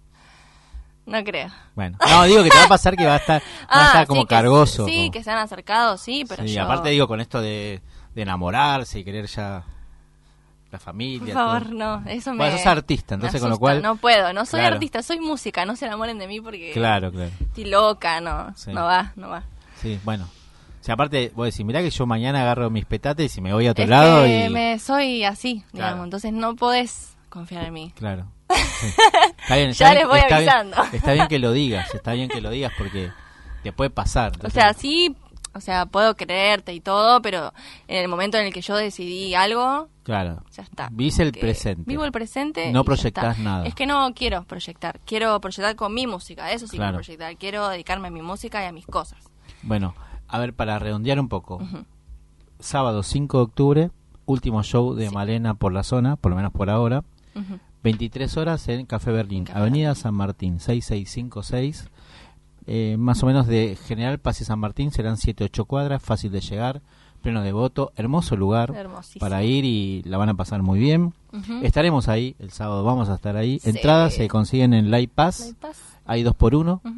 No creo. Bueno, no, digo que te va a pasar que va a estar, ah, va a estar como sí, que, cargoso. Sí, como... que se han acercado, sí, pero sí, yo... aparte digo con esto de, de enamorarse y querer ya la familia. Por favor, todo. no, eso me... Bueno, sos artista, entonces con lo cual... No puedo, no soy claro. artista, soy música, no se enamoren de mí porque... Claro, claro. Estoy loca, no, sí. no va, no va. Sí, bueno. O sea, aparte, vos decís, mirá que yo mañana agarro mis petates y me voy a otro es lado que y... me soy así, claro. digamos, entonces no podés confiar en mí. Claro. Sí. Está bien, está ya bien, les voy está avisando. Bien, está bien que lo digas, está bien que lo digas porque te puede pasar. Entonces... O sea, sí, o sea, puedo creerte y todo, pero en el momento en el que yo decidí algo, claro. ya está. Vís el presente. Vivo el presente. No proyectás nada. Es que no quiero proyectar, quiero proyectar con mi música, eso sí claro. quiero proyectar, quiero dedicarme a mi música y a mis cosas. Bueno, a ver, para redondear un poco, uh-huh. sábado cinco de octubre, último show de sí. Malena por la zona, por lo menos por ahora. Uh-huh. veintitrés horas en Café Berlín, Café Avenida Berlín. San Martín, seis seis cinco seis. Eh, más o menos de General Paz y San Martín serán siete ocho cuadras, fácil de llegar, pleno devoto, hermoso lugar para ir y la van a pasar muy bien. Uh-huh. Estaremos ahí, el sábado vamos a estar ahí. Sí. Entradas se consiguen en Live Pass, Live Pass. Hay dos por uno. Uh-huh.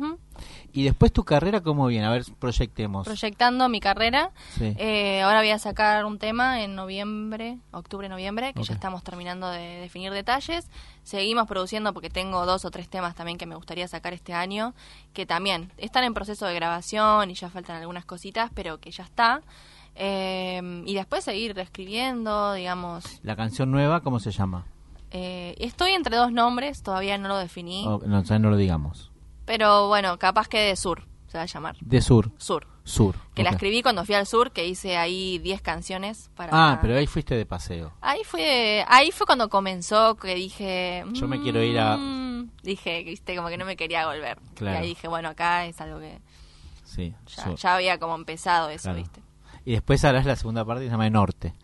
Y después tu carrera, ¿cómo viene? A ver, proyectemos. Proyectando mi carrera. Sí. Eh, ahora voy a sacar un tema en noviembre, octubre, noviembre, que Ok. ya estamos terminando de definir detalles. Seguimos produciendo porque tengo dos o tres temas también que me gustaría sacar este año, que también están en proceso de grabación y ya faltan algunas cositas, pero que ya está. Eh, y después seguir escribiendo, digamos. La canción nueva, ¿cómo se llama? Eh, estoy entre dos nombres, todavía no lo definí, Oh, no, ya no lo digamos. pero bueno, capaz que de Sur se va a llamar. De sur, Sur. sur. Que la Ok. escribí cuando fui al sur, que hice ahí diez canciones para... Ah, pero ahí fuiste de paseo. Ahí fue, ahí fue cuando comenzó, que dije... Yo me quiero ir a- mm, Dije, viste, como que no me quería volver. Claro. Y ahí dije, bueno, acá es algo que Sí, ya, sur. ya había como empezado eso, Claro. viste. Y después harás la segunda parte que se llama Norte.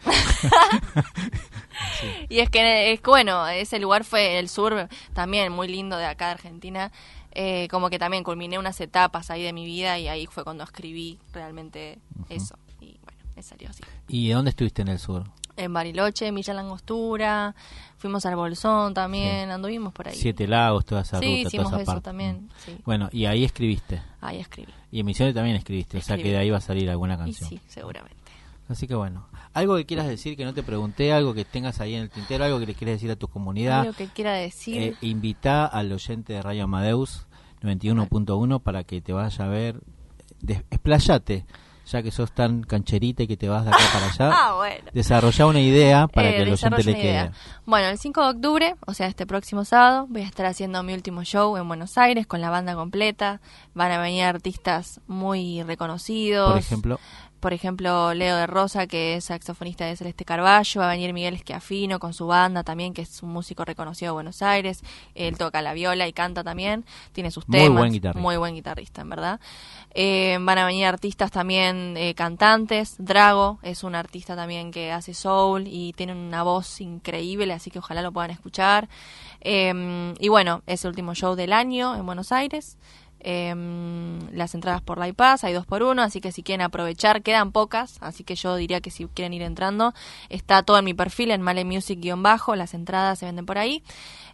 Y es que, es que, bueno, ese lugar fue el sur, también muy lindo de acá de Argentina. Eh, como que también culminé unas etapas ahí de mi vida y ahí fue cuando escribí realmente eso. Y bueno, me salió así. ¿Y dónde estuviste en el sur? En Bariloche, en Villa Langostura, fuimos al Bolsón también, Sí. anduvimos por ahí. Siete Lagos, toda esa Sí, ruta, hicimos toda esa eso parte. también, sí. Bueno, y ahí escribiste. Ahí escribí. Y en Misiones también escribiste, o sea Escribí. que de ahí va a salir alguna Y canción. sí, seguramente. Así que bueno, algo que quieras decir que no te pregunté, algo que tengas ahí en el tintero, algo que le quieras decir a tu comunidad. Algo que quiera decir. Eh, invita al oyente de Radio Amadeus noventa y uno punto uno para que te vaya a ver. Des- explayate, ya que sos tan cancherita y que te vas de acá para allá. Ah, bueno. Desarrolla una idea para Eh, que el oyente desarrollo le una quede. idea. Bueno, el cinco de octubre, o sea, este próximo sábado, voy a estar haciendo mi último show en Buenos Aires con la banda completa. Van a venir artistas muy reconocidos. Por ejemplo, Por ejemplo, Leo de Rosa, que es saxofonista de Celeste Carballo. Va a venir Miguel Schiaffino con su banda también, que es un músico reconocido de Buenos Aires. Él toca la viola y canta también. Tiene sus Muy temas. buen guitarrista. Muy buen guitarrista, en verdad. Eh, van a venir artistas también, eh, cantantes. Drago es un artista también que hace soul y tiene una voz increíble, así que ojalá lo puedan escuchar. Eh, y bueno, es el último show del año en Buenos Aires. Eh, las entradas por Live Pass, hay dos por uno, así que si quieren aprovechar, quedan pocas, así que yo diría que si quieren ir entrando, está todo en mi perfil, en Male Music-bajo, las entradas se venden por ahí.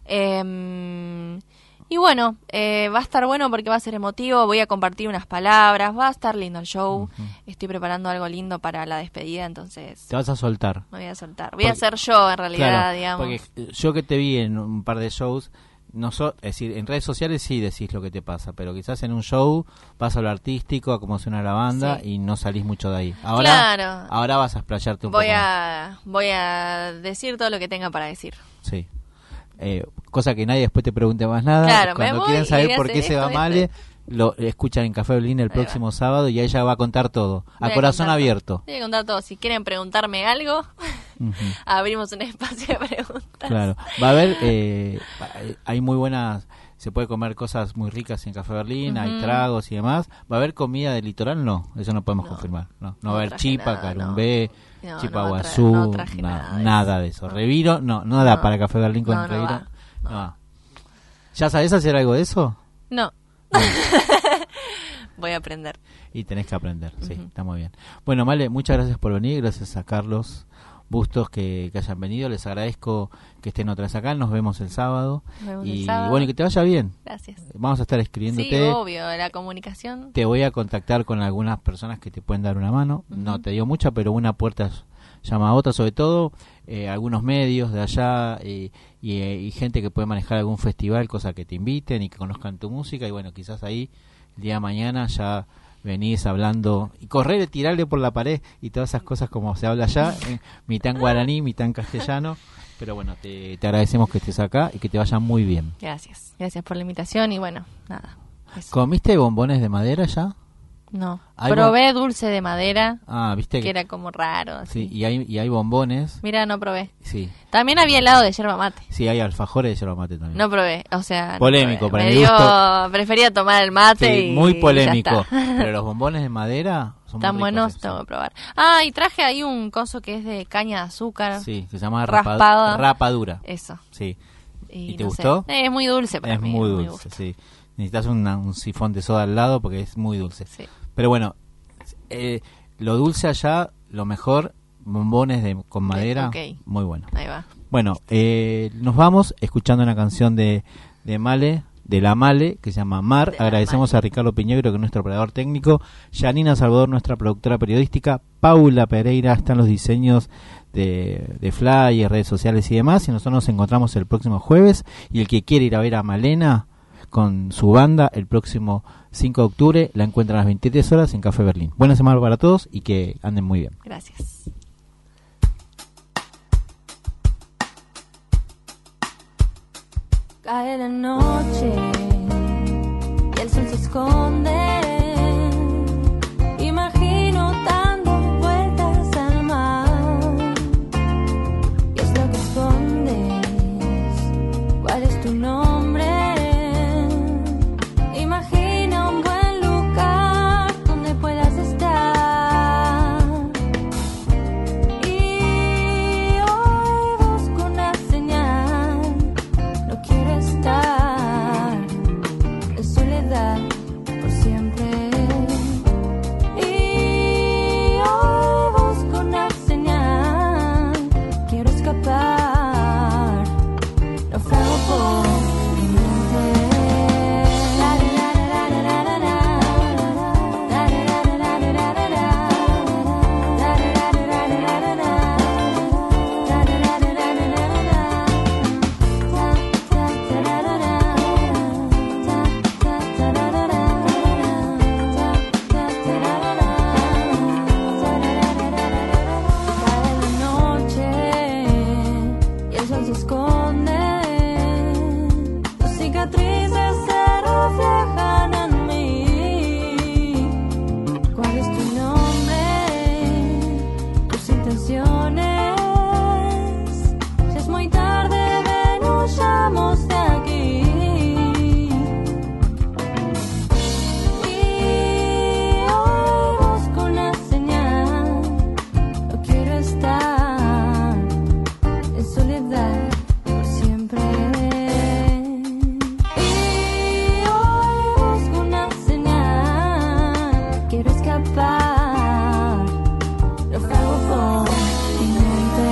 Eh, y bueno, eh, va a estar bueno porque va a ser emotivo, voy a compartir unas palabras, va a estar lindo el show, Ujú. estoy preparando algo lindo para la despedida, entonces te vas a soltar. me voy a soltar. Voy a Porque- ser yo, en realidad, Claro, digamos. porque yo que te vi en un par de shows, no so- es decir, en redes sociales sí decís lo que te pasa, pero quizás en un show vas a lo artístico, a cómo suena la banda Sí. y no salís mucho de ahí. Ahora, Claro. ahora vas a explayarte un Voy poco más. a, voy a decir todo lo que tenga para decir. Sí. Eh, cosa que nadie después te pregunte más nada. Claro, me Cuando voy quieran y saber voy a por qué hacer se va esto, Male, esto. lo escuchan en Café Berlín el va. próximo sábado y ella va a contar todo. Voy A corazón contar todo. abierto. Voy a contar todo. Si quieren preguntarme algo, Ujú. abrimos un espacio de preguntas. Claro. Va a haber, eh, hay muy buenas, se puede comer cosas muy ricas en Café Berlín, hay Ujú. tragos y demás. ¿Va a haber comida del litoral? No, eso no podemos No. confirmar. No, no, No va a haber traje chipa, nada, carumbé, no. chipa No, no va a traer- guazú, no traje nada, nada de nada eso. de eso. No. Reviro, no, no da No. para Café Berlín con No, no Reviro. va. No va. ¿Ya sabés hacer algo de eso? No. Voy a aprender. Y tenés que aprender, sí, Ujú. está muy bien. Bueno, Male, muchas gracias por venir, gracias a Carlos Bustos que, que hayan venido, les agradezco que estén otra vez acá, nos vemos el sábado. Nos vemos el Y sábado. bueno, y que te vaya bien. Gracias. Vamos a estar Sí, escribiéndote. obvio, la comunicación. Te voy a contactar con algunas personas que te pueden dar una mano. Ujú. No te digo mucha, pero una puerta llama a otra, sobre todo eh, algunos medios de allá eh, y, eh, y gente que puede manejar algún festival, cosa que te inviten y que conozcan tu música. Y bueno, quizás ahí el día de mañana ya venís hablando y correr, tirarle por la pared y todas esas cosas como se habla allá, eh, mitad en guaraní, mitad en castellano. Pero bueno, te, te agradecemos que estés acá y que te vaya muy bien. Gracias. Gracias por la invitación y bueno, nada. Eso. ¿Comiste bombones de madera ya? No. Algo- Probé dulce de madera, Ah, viste que era como raro. Así. sí, y hay, y hay bombones. Mira, no probé. Sí, También había helado de yerba mate. sí, hay alfajores de yerba mate también. No probé, o sea... no Polémico, probé. para Me mi dio- gusto. Prefería tomar el mate Sí, y muy y polémico. ya está. Pero los bombones de madera son Están muy buenos, ricos, tengo que sí. probar. Ah, y traje ahí un coso que es de caña de azúcar. Sí, que se llama rapa- Raspada. rapadura. Eso. Sí, ¿Y, ¿Y te no sé. gustó? Eh, es muy dulce para es mí. muy me dulce, gusta. sí. Necesitas una- un sifón de soda al lado porque es muy dulce. Sí. Pero bueno, eh, lo dulce allá, lo mejor, bombones de con madera, ok. muy bueno. Ahí va. Bueno, eh, nos vamos escuchando una canción de, de Male, de la Male, que se llama Mar. De la Agradecemos Male. a Ricardo Piñegro, que es nuestro operador técnico, Janina Salvador, nuestra productora periodística, Paula Pereira está en los diseños de, de flyers, redes sociales y demás, y nosotros nos encontramos el próximo jueves, y el que quiere ir a ver a Malena con su banda el próximo cinco de octubre la encuentran a las veintitrés horas en Café Berlín. Buena semana para todos y que anden muy bien. Gracias. Cae la noche y el sol se esconde. Imagino dando vueltas al mar. ¿Qué es lo que escondes? ¿Cuál es tu nombre? Imagina un buen lugar donde puedas estar. Y hoy busco una señal. No quiero estar en soledad por siempre. Y hoy busco una señal. Quiero escapar. Naufrago por mi mente. Cae la noche y el sol se esconde. Tus cicatrices se reflejan en mí. ¿Cuál es tu nombre? Tus intenciones. Si es muy tarde, ven, huyamos de aquí. Y hoy busco una señal. No quiero estar en soledad por siempre. Y hoy busco una señal. Quiero escapar. Naufrago por mi mente.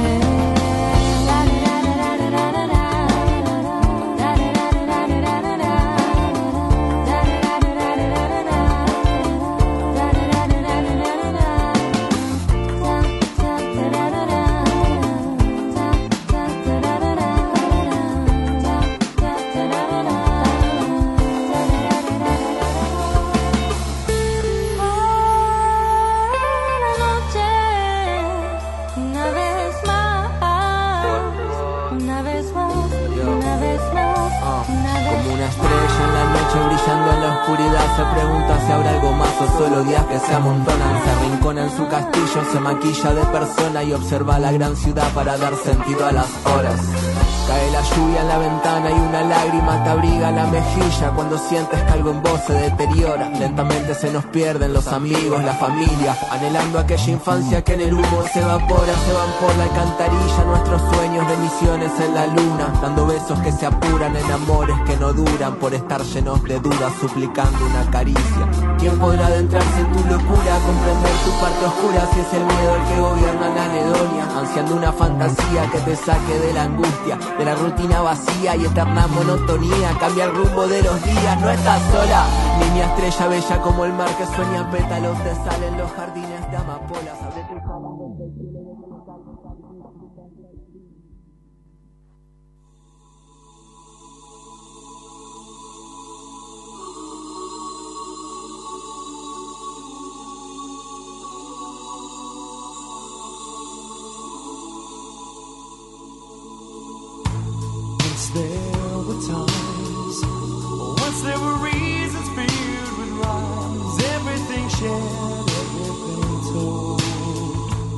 Una vez más, una vez más, una vez más, una vez Como una estrella en la noche brillando en la oscuridad, se pregunta si habrá algo más o solo días que se amontonan. Se arrincona en su castillo, se maquilla de persona y observa la gran ciudad para dar sentido a las horas. Cae la lluvia en la ventana y una lágrima te abriga la mejilla cuando sientes que algo en vos se deteriora. Lentamente se nos pierden los amigos, la familia, anhelando aquella infancia que en el humo se evapora. Se van por la alcantarilla nuestros sueños de misiones en la luna, dando besos que se apuran en amores que no duran por estar llenos de dudas, suplicando una caricia. ¿Quién podrá adentrarse en tu locura, comprender tu parte oscura si es el miedo el que gobierna la anedonia? Ansiando una fantasía que te saque de la angustia, de la rutina vacía y eterna monotonía. Cambia el rumbo de los días, no estás sola. Niña estrella bella como el mar que sueña pétalos de sal en los jardines de amapolas. Abre tus alas. Once there were times, once there were reasons filled with rhymes, everything shared, everything told.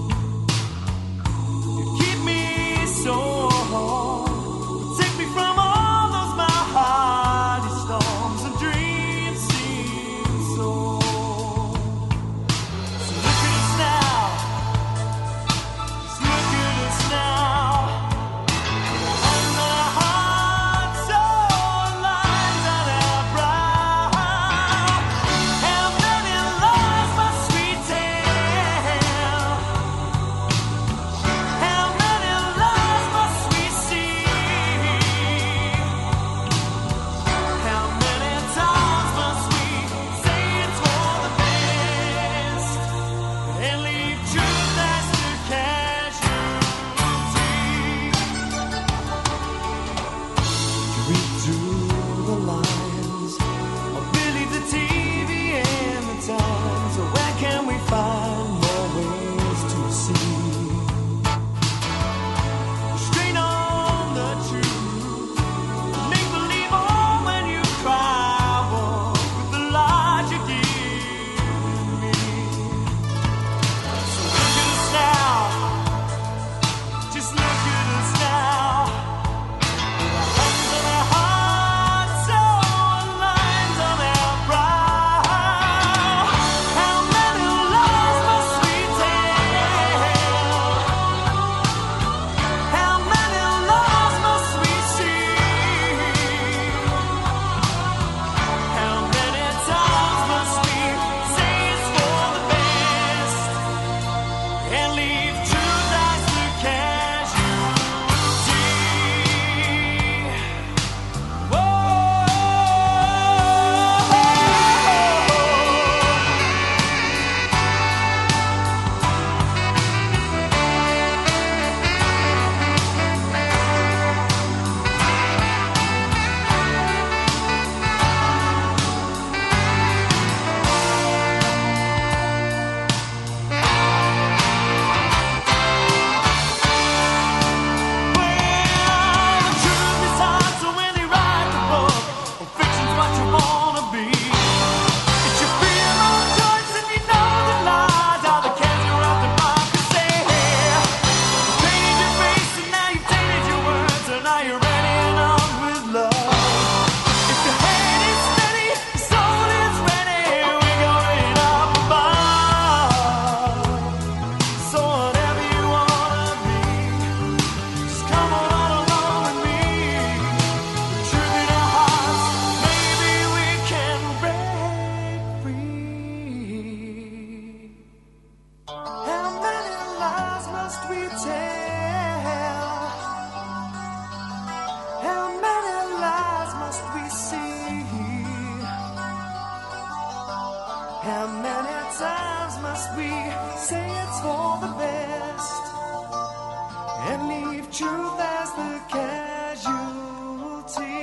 times must we say it's for the best and leave truth as the casualty?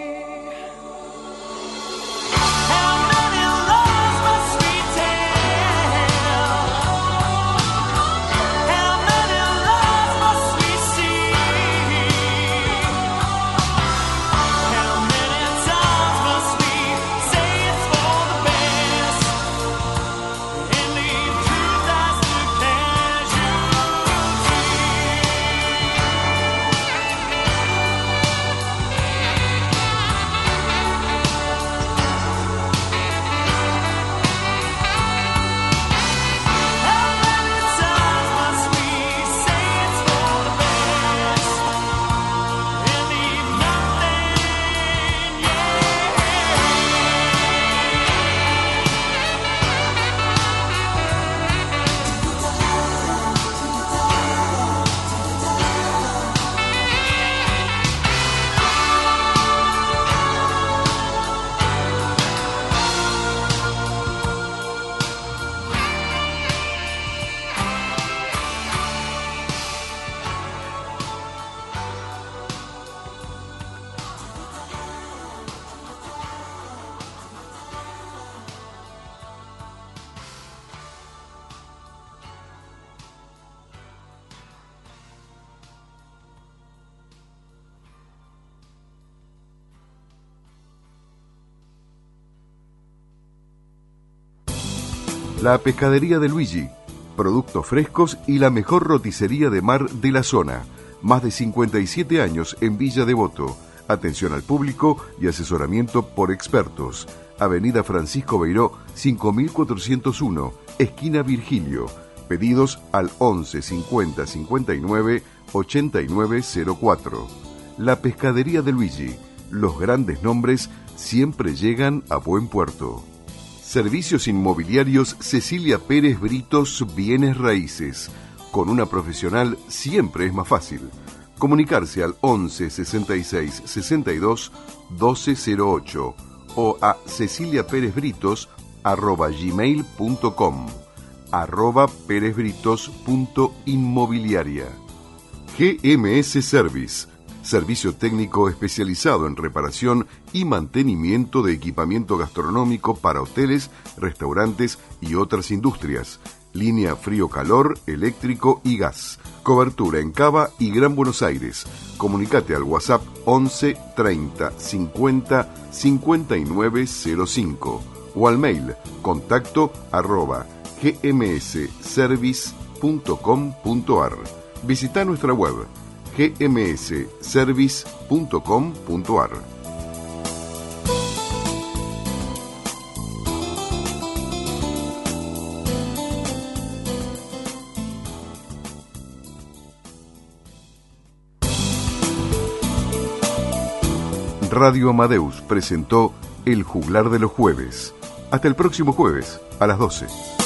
How many lies must we tell? How many lies must we see? How many times must we say it's for the best and leave truth as the casualty? How many times must we say it's for the best and leave nothing? La Pescadería de Luigi, productos frescos y la mejor roticería de mar de la zona. Más de cincuenta y siete años en Villa Devoto. Atención al público y asesoramiento por expertos. Avenida Francisco Beiró, cinco mil cuatrocientos uno, esquina Virgilio. Pedidos al once cincuenta cincuenta y nueve ochenta y nueve cero cuatro. La Pescadería de Luigi. Los grandes nombres siempre llegan a buen puerto. Servicios inmobiliarios Cecilia Pérez Britos Bienes Raíces. Con una profesional siempre es más fácil. Comunicarse al once sesenta y seis sesenta y dos doce cero ocho o a ceciliaperezbritos arroba gmail punto com, arroba perezbritos.inmobiliaria. G M S Service, servicio técnico especializado en reparación y mantenimiento de equipamiento gastronómico para hoteles, restaurantes y otras industrias. Línea frío-calor, eléctrico y gas. Cobertura en Cava y Gran Buenos Aires. Comunicate al WhatsApp once treinta cincuenta cincuenta y nueve cero cinco o al mail contacto arroba gmsservice punto com punto ar. Visita nuestra web gmsservice punto com punto ar. Radio Amadeus presentó El Juglar de los Jueves. Hasta el próximo jueves, a las doce.